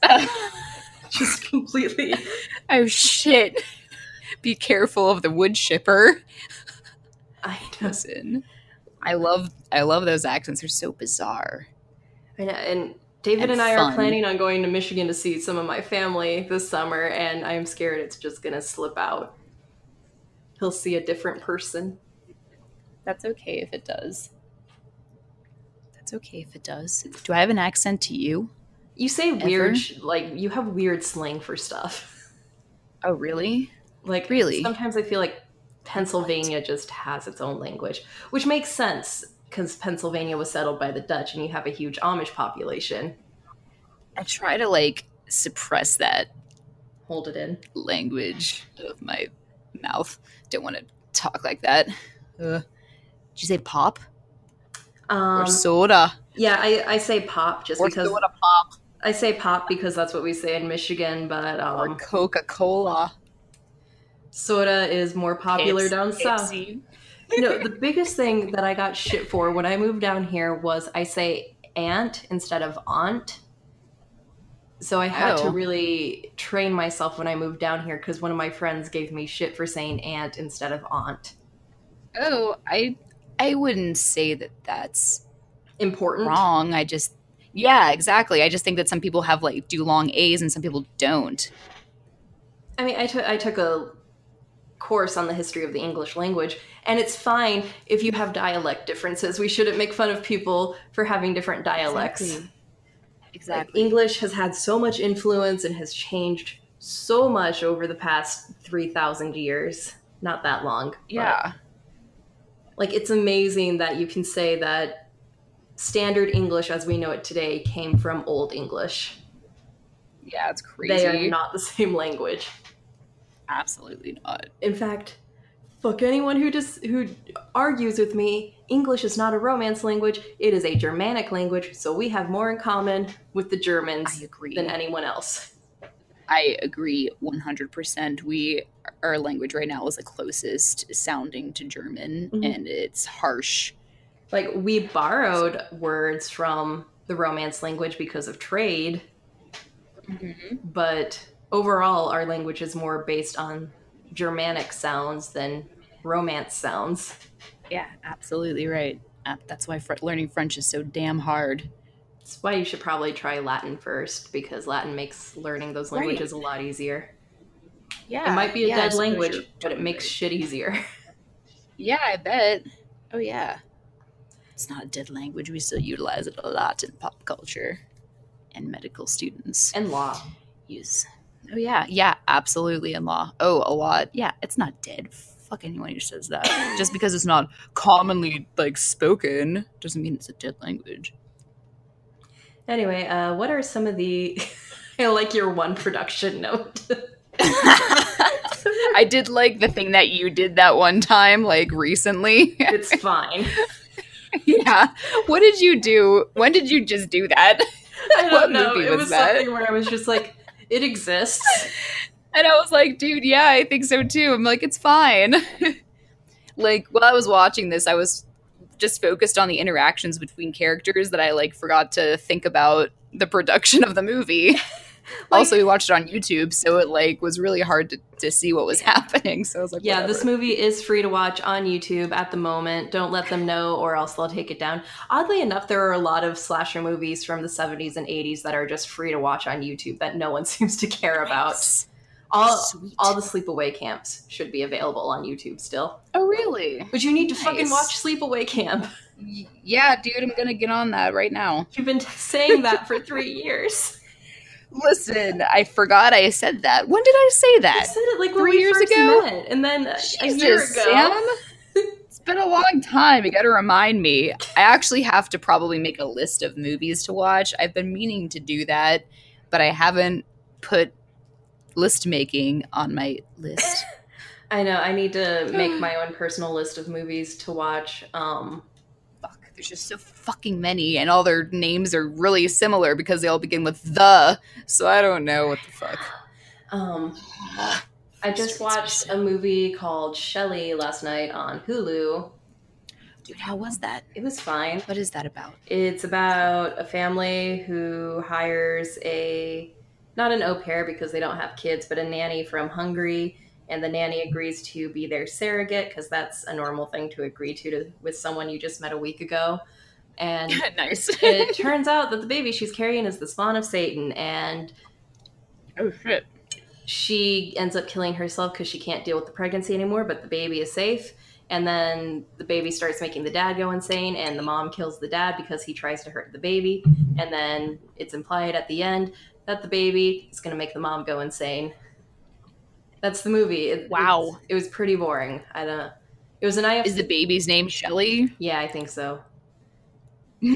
just completely." Oh shit. Be careful of the wood chipper. I know. Listen. I love I love those accents. They're so bizarre. I know. And David And and, I fun. are planning on going to Michigan to see some of my family this summer, and I'm scared it's just gonna slip out. He'll see a different person. That's okay if it does. That's okay if it does. Do I have an accent to you? You say Ever? weird, sh- like you have weird slang for stuff. Oh, really? Like Really? sometimes I feel like Pennsylvania just has its own language, which makes sense because Pennsylvania was settled by the Dutch, and you have a huge Amish population. I try to like suppress that Hold it in. language of my mouth. Don't want to talk like that. Uh, did you say pop Um, or soda? yeah, I, I say pop just Or because soda pop I say pop because that's what we say in Michigan, but or um, Coca Cola? soda is more popular down south. You know, the biggest thing that I got shit for when I moved down here was I say aunt instead of aunt. So I had Oh. to really train myself when I moved down here because one of my friends gave me shit for saying aunt instead of aunt. Oh, I I wouldn't say that that's Important. wrong. I just, yeah, exactly. I just think that some people have like do long A's and some people don't. I mean, I took I took a course on the history of the English language, and it's fine if you have dialect differences. We shouldn't make fun of people for having different dialects. Exactly. Like, Exactly. English has had so much influence and has changed so much over the past three thousand years. Not that long. but, Yeah. like, it's amazing that you can say that standard English as we know it today came from Old English. Yeah, it's crazy. They are not the same language. Absolutely not. In fact, fuck anyone who just who argues with me. English is not a Romance language. It is a Germanic language, so we have more in common with the Germans I agree. than anyone else. I agree one hundred percent. We, our language right now is the closest sounding to German, Mhm. and it's harsh. Like, we borrowed words from the Romance language because of trade, Mm-hmm. but overall, our language is more based on Germanic sounds than Romance sounds. Yeah, absolutely right. Uh, that's why fr- learning French is so damn hard. That's why you should probably try Latin first, because Latin makes learning those Right. languages a lot easier. Yeah, It might be a yeah, I dead suppose language, you're but it totally makes right. shit easier. Yeah, I bet. Oh yeah, it's not a dead language. We still utilize it a lot in pop culture, and medical students And law. use. Oh yeah, yeah, absolutely in law. Oh, a lot. Yeah, it's not dead. Fuck anyone who says that. Just because it's not commonly like spoken doesn't mean it's a dead language. Anyway, uh, what are some of the... I like your one production note. I did like the thing that you did that one time, like recently. It's fine. Yeah. What did you do? When did you just do that? I don't What know. movie It was was that? something where I was just like, it exists. And I was like, dude, yeah, I think so too. I'm like, it's fine. Like, while I was watching this, I was just focused on the interactions between characters that I like forgot to think about the production of the movie. Like- Also, we watched it on YouTube, so it like was really hard to, to see what was happening. So I was like, Yeah, whatever. this movie is free to watch on YouTube at the moment. Don't let them know or else they'll take it down. Oddly enough, there are a lot of slasher movies from the seventies and eighties that are just free to watch on YouTube that no one seems to care about. Nice. All, Sweet. all the sleepaway camps should be available on YouTube still. Oh, really? But you need to fucking Nice. watch Sleepaway Camp. Y- Yeah, dude, I'm gonna get on that right now. You've been saying that for three years. Listen, I forgot I said that. When did I say I that? said it like when Three we years first ago? met, and then a Jesus, year ago. Sam. It's been a long time. You gotta remind me. I actually have to probably make a list of movies to watch. I've been meaning to do that, but I haven't put list making on my list. I know. I need to make my own personal list of movies to watch. Um, Fuck, there's just so fucking many, and all their names are really similar because they all begin with the. So I don't know what the fuck. um, I just watched a movie called Shelley last night on Hulu. Dude, how was that? It was fine. What is that about? It's about a family who hires a, not an au pair because they don't have kids, but a nanny from Hungary. And the nanny agrees to be their surrogate because that's a normal thing to agree to, to with someone you just met a week ago. And Nice. it turns out that the baby she's carrying is the spawn of Satan. And Oh shit. she ends up killing herself because she can't deal with the pregnancy anymore, but the baby is safe. And then the baby starts making the dad go insane, and the mom kills the dad because he tries to hurt the baby. And then it's implied at the end that the baby is going to make the mom go insane. That's the movie. It, Wow. It was pretty boring. I don't know. It was an I F C. Is the baby's name Shelly? Yeah, I think so. Okay.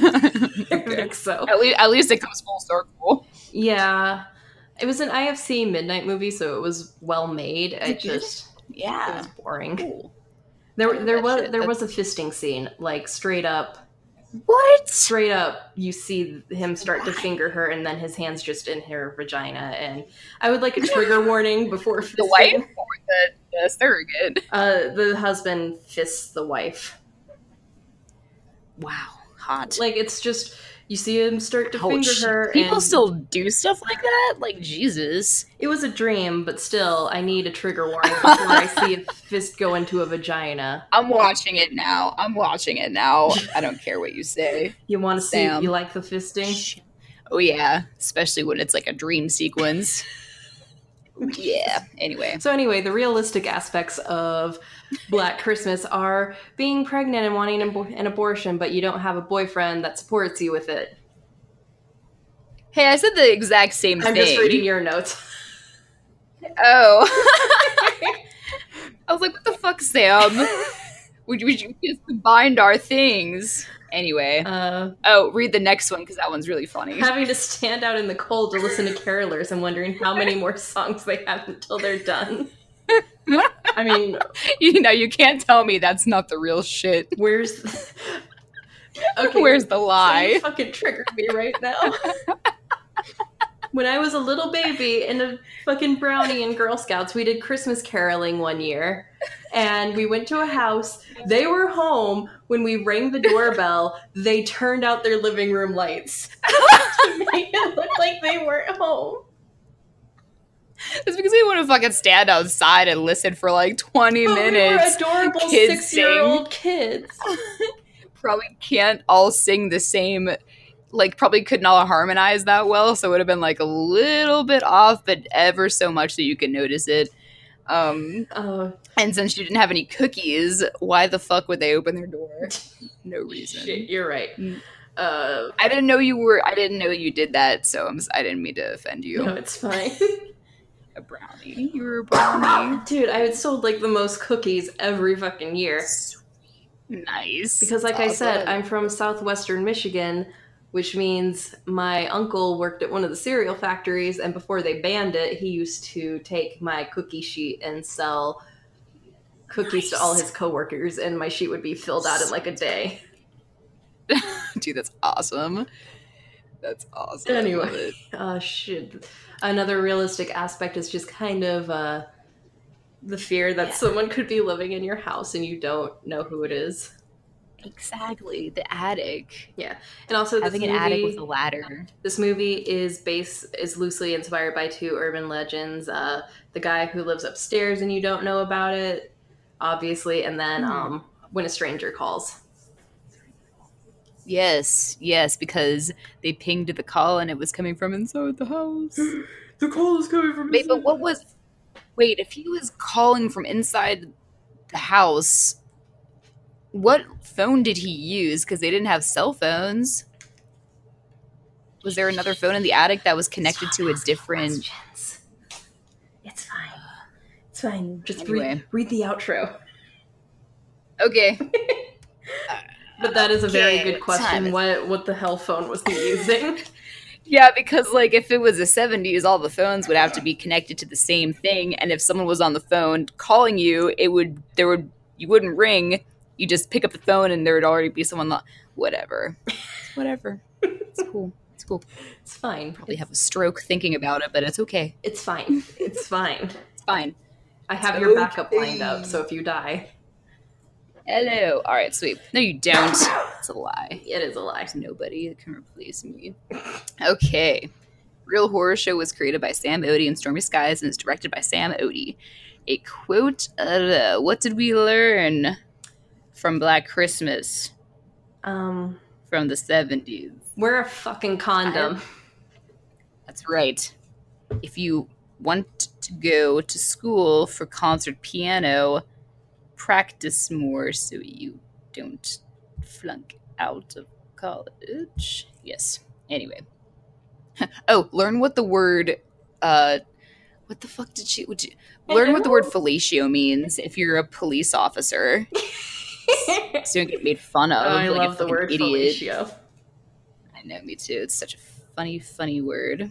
I think so. At least, at least it comes full circle. Yeah. It was an I F C midnight movie, so it was well made. I It good? just it Yeah. was boring. Cool. There, I there love was that shit. there was a fisting scene, like straight up. What? Straight up, you see him start to Why? finger her, and then his hands just in her vagina. And I would like a trigger warning before fisting. The wife or the, the surrogate? Uh, the husband fists the wife. Wow. Hot. Like, it's just, You see him start to Ouch. finger her. People and still do stuff like that? Like, Jesus. It was a dream, but still, I need a trigger warning before I see a fist go into a vagina. I'm watching it now. I'm watching it now. I don't care what you say. You want to see, Sam. you like the fisting? Oh, yeah. Especially when it's like a dream sequence. Yeah. Anyway. So anyway, the realistic aspects of Black Christmas are being pregnant and wanting an, abo- an abortion, but you don't have a boyfriend that supports you with it. Hey, I said the exact same I'm thing. just reading your notes. Oh. I was like, what the fuck, Sam? Would you, would you just combined our things? Anyway. Uh, oh, read the next one, because that one's really funny. Having to stand out in the cold to listen to carolers and wondering how many more songs they have until they're done. I mean... You know, you can't tell me that's not the real shit. Where's... The... Okay, where's the lie? So you fucking triggered me right now. When I was a little baby and a fucking brownie in Girl Scouts, we did Christmas caroling one year. And we went to a house. They were home. When we rang the doorbell, they turned out their living room lights to make it look like they weren't home. It's because we want to fucking stand outside and listen for like twenty but minutes. We were adorable six-year-old kids. Probably can't all sing the same, like probably couldn't all harmonize that well, so it would have been like a little bit off, but ever so much that you can notice it. Um, uh, and since you didn't have any cookies, why the fuck would they open their door? No reason. Shit, you're right. Uh, I didn't know you were. I didn't know you did that, so I'm, I didn't mean to offend you. No, it's fine. A brownie. You were a brownie. Dude, I had sold like the most cookies every fucking year. Nice. Because like That's I said, awesome. I'm from southwestern Michigan, which means my uncle worked at one of the cereal factories, and before they banned it, he used to take my cookie sheet and sell cookies nice. to all his coworkers, and my sheet would be filled out in like a day. Dude, that's awesome. That's awesome. Anyway, uh, shit. Another realistic aspect is just kind of uh, the fear that yeah. someone could be living in your house and you don't know who it is. Exactly, the attic. Yeah, and also having this an movie, attic with a ladder. This movie is based is loosely inspired by two urban legends. Uh, the guy who lives upstairs and you don't know about it, obviously, and then mm. um, When a Stranger Calls. Yes, yes, because they pinged the call and it was coming from inside the house. The call is coming from wait, inside. But what was? Wait, if he was calling from inside the house, what phone did he use? Because they didn't have cell phones. Was there another phone in the attic that was connected to a different? Questions. It's fine. It's fine. Just anyway. read, read the outro. Okay. But that is a very okay, good question. What what the hell phone was he using? Yeah, because like if it was the seventies, all the phones would have to be connected to the same thing, and if someone was on the phone calling you, it would there would you wouldn't ring. You just pick up the phone, and there would already be someone. Lo- Whatever, whatever. It's cool. It's cool. It's fine. Probably it's, have a stroke thinking about it, but it's okay. It's fine. It's fine. It's fine. I have it's your okay. backup lined up, so if you die. Hello. All right, sweet. No, you don't. It's a lie. It is a lie. There's nobody that can replace me. Okay. Real Horror Show was created by Sam Odie and Stormy Skies and is directed by Sam Odie. A quote, uh, what did we learn from Black Christmas? Um, From the seventies. Wear a fucking condom. I, that's right. If you want to go to school for concert piano, practice more so you don't flunk out of college. Yes. Anyway. Oh, learn what the word, uh, what the fuck did she, would you, learn what the word fellatio means if you're a police officer. So you don't get made fun of. Oh, I like love the word idiot. fellatio. I know, me too. It's such a funny, funny word.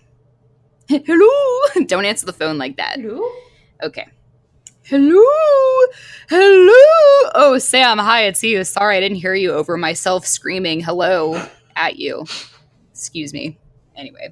Hello! Don't answer the phone like that. Hello? Okay. Hello! Hello! Oh, Sam, hi, it's you. Sorry, I didn't hear you over myself screaming hello at you. Excuse me. Anyway.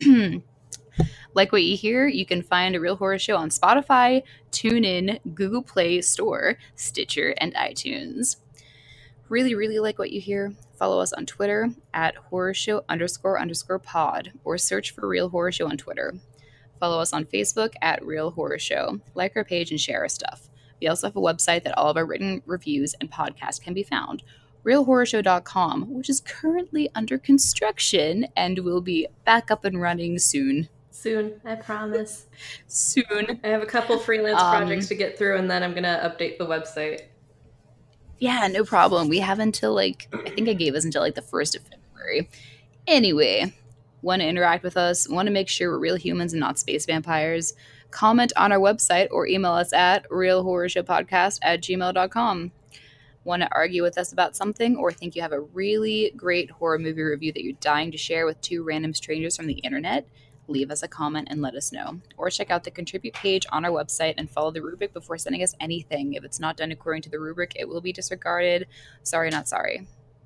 Like what you hear, you can find A Real Horror Show on Spotify, TuneIn, Google Play Store, Stitcher, and iTunes. really, really like what you hear, follow us on Twitter at horror show underscore underscore pod, or search for Real Horror Show on Twitter. Follow us on Facebook at Real Horror Show. Like our page and share our stuff. We also have a website that all of our written reviews and podcasts can be found, real horror show dot com, which is currently under construction and will be back up and running soon. Soon, I promise. Soon. I have a couple freelance Um, projects to get through, and then I'm going to update the website. Yeah, no problem. We have until, like, I think I gave us until, like, the first of February. Anyway, want to interact with us, want to make sure we're real humans and not space vampires, comment on our website or email us at real horror show podcast at gmail dot com. Want to argue with us about something or think you have a really great horror movie review that you're dying to share with two random strangers from the internet? Leave us a comment and let us know. Or check out the contribute page on our website and follow the rubric before sending us anything. If it's not done according to the rubric, it will be disregarded. Sorry, not sorry.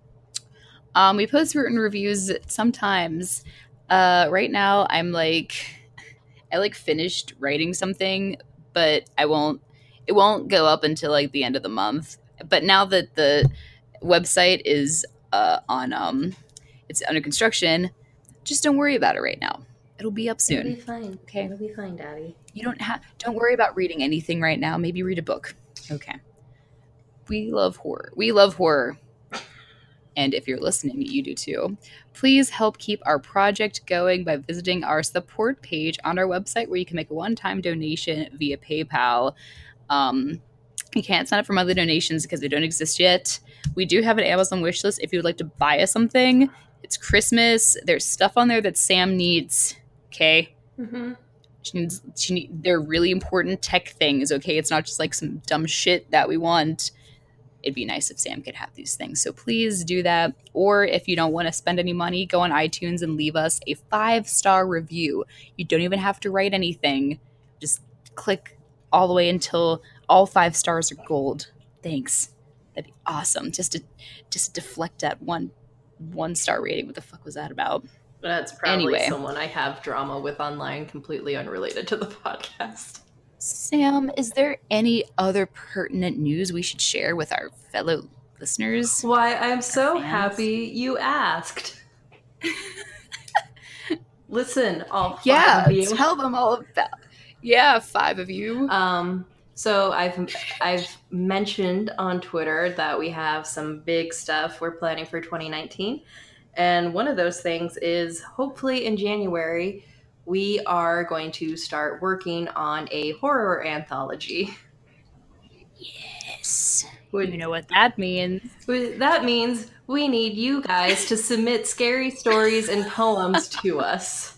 Um, we post written reviews sometimes. Uh, right now, I'm like... I like finished writing something, but I won't, it won't go up until like the end of the month. But now that the website is uh, on, um, it's under construction, just don't worry about it right now. It'll be up soon. It'll be fine. Okay. It'll be fine, Daddy. You don't have, don't worry about reading anything right now. Maybe read a book. Okay. We love horror. We love horror. And if you're listening, you do too. Please help keep our project going by visiting our support page on our website, where you can make a one-time donation via PayPal. Um, you can't sign up for monthly donations because they don't exist yet. We do have an Amazon wish list if you would like to buy us something. It's Christmas. There's stuff on there that Sam needs. Okay? Mm-hmm. She needs, she need, they're really important tech things, okay? It's not just like some dumb shit that we want. It'd be nice if Sam could have these things. So please do that. Or if you don't want to spend any money, go on iTunes and leave us a five-star review. You don't even have to write anything. Just click all the way until all five stars are gold. Thanks. That'd be awesome. Just to just deflect that one one star rating. What the fuck was that about? That's probably Anyway. someone I have drama with online, completely unrelated to the podcast. Sam, is there any other pertinent news we should share with our fellow listeners? Why, I'm so fans? happy you asked. Listen, all five Yeah, of you. tell them all about. Yeah, five of you. Um, so I've I've mentioned on Twitter that we have some big stuff we're planning for twenty nineteen, and one of those things is hopefully in January we are going to start working on a horror anthology. Yes. Would, You know what that means. would- that means we need you guys to submit scary stories and poems to us.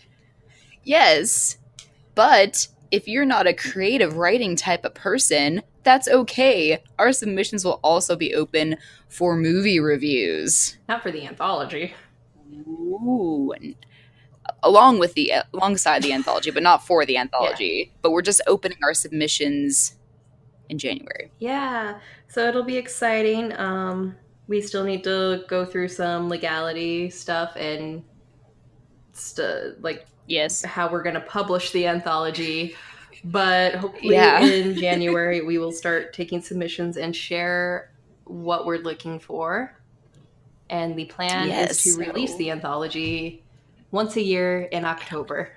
Yes. But if you're not a creative writing type of person, that's okay. Our submissions will also be open for movie reviews. Not for the anthology. Ooh. Along with the alongside the anthology, but not for the anthology. But we're just opening our submissions in January. Yeah, so it'll be exciting. Um, we still need to go through some legality stuff and st- like Yes. how we're going to publish the anthology. But hopefully Yeah. in January we will start taking submissions and share what we're looking for. And the plan Yes, is to release so- the anthology once a year in October.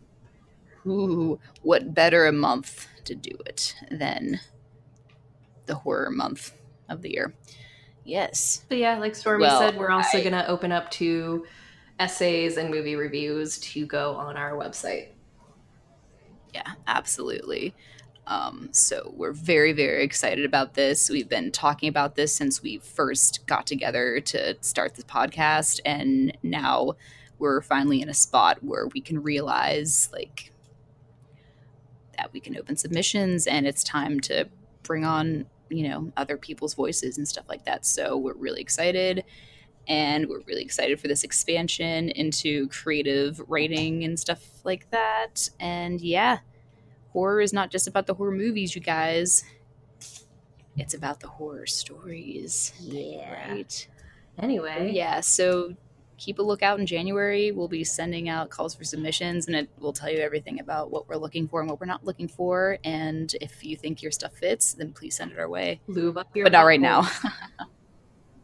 Ooh, what better a month to do it than the horror month of the year? Yes. But yeah, like Stormy Well, said, we're also I- going to open up to essays and movie reviews to go on our website. Yeah, absolutely. Um, so we're very, very excited about this. We've been talking about this since we first got together to start this podcast, and now we're finally in a spot where we can realize like that we can open submissions, and it's time to bring on, you know, other people's voices and stuff like that. So we're really excited, and we're really excited for this expansion into creative writing and stuff like that. And yeah, horror is not just about the horror movies, you guys. It's about the horror stories. Yeah. Right? Anyway. Yeah, so keep a lookout in January. We'll be sending out calls for submissions, and it will tell you everything about what we're looking for and what we're not looking for. And if you think your stuff fits, then please send it our way. Lube up your But not right buttholes. now.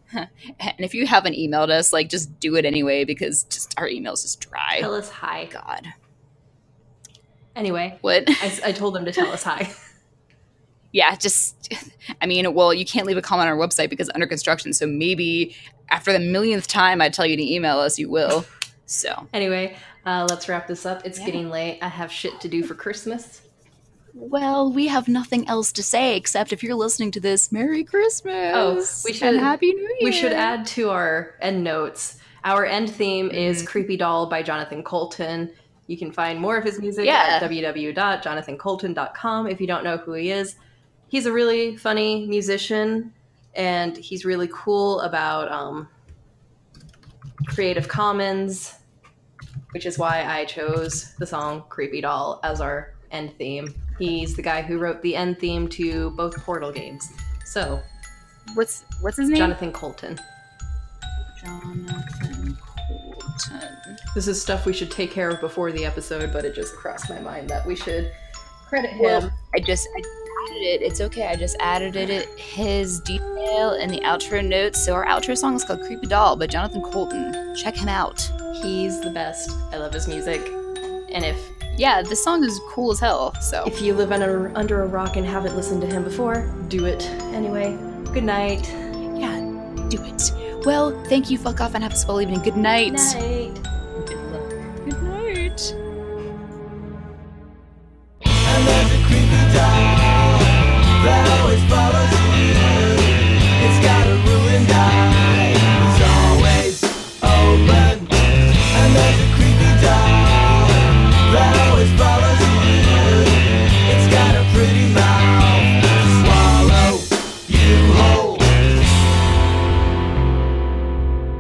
And if you haven't emailed us, like, just do it anyway, because just our email's just dry. Tell us hi. God. Anyway. What? I, I told them to tell us hi. Yeah, just, I mean, well, you can't leave a comment on our website because it's under construction, so maybe after the millionth time I tell you to email us, you will. So. Anyway, uh, let's wrap this up. It's yeah. getting late. I have shit to do for Christmas. Well, we have nothing else to say except if you're listening to this, Merry Christmas. Oh, we should, and Happy New Year. We should add to our end notes. Our end theme mm-hmm. is Creepy Doll by Jonathan Coulton. You can find more of his music yeah. at w w w dot jonathan coulton dot com if you don't know who he is. He's a really funny musician, and he's really cool about um, Creative Commons, which is why I chose the song Creepy Doll as our end theme. He's the guy who wrote the end theme to both Portal games. So, what's what's his name? Jonathan Coulton. Jonathan Coulton. This is stuff we should take care of before the episode, but it just crossed my mind that we should credit him. Well, I just... I- added it. It's okay. I just added it his detail in the outro notes. So our outro song is called Creepy Doll by Jonathan Coulton. Check him out. He's the best. I love his music. And if yeah, this song is cool as hell. So if you live under under a rock and haven't listened to him before, do it anyway. Good night. Yeah, do it. Well, thank you. Fuck off and have a swell evening. Good night. Night.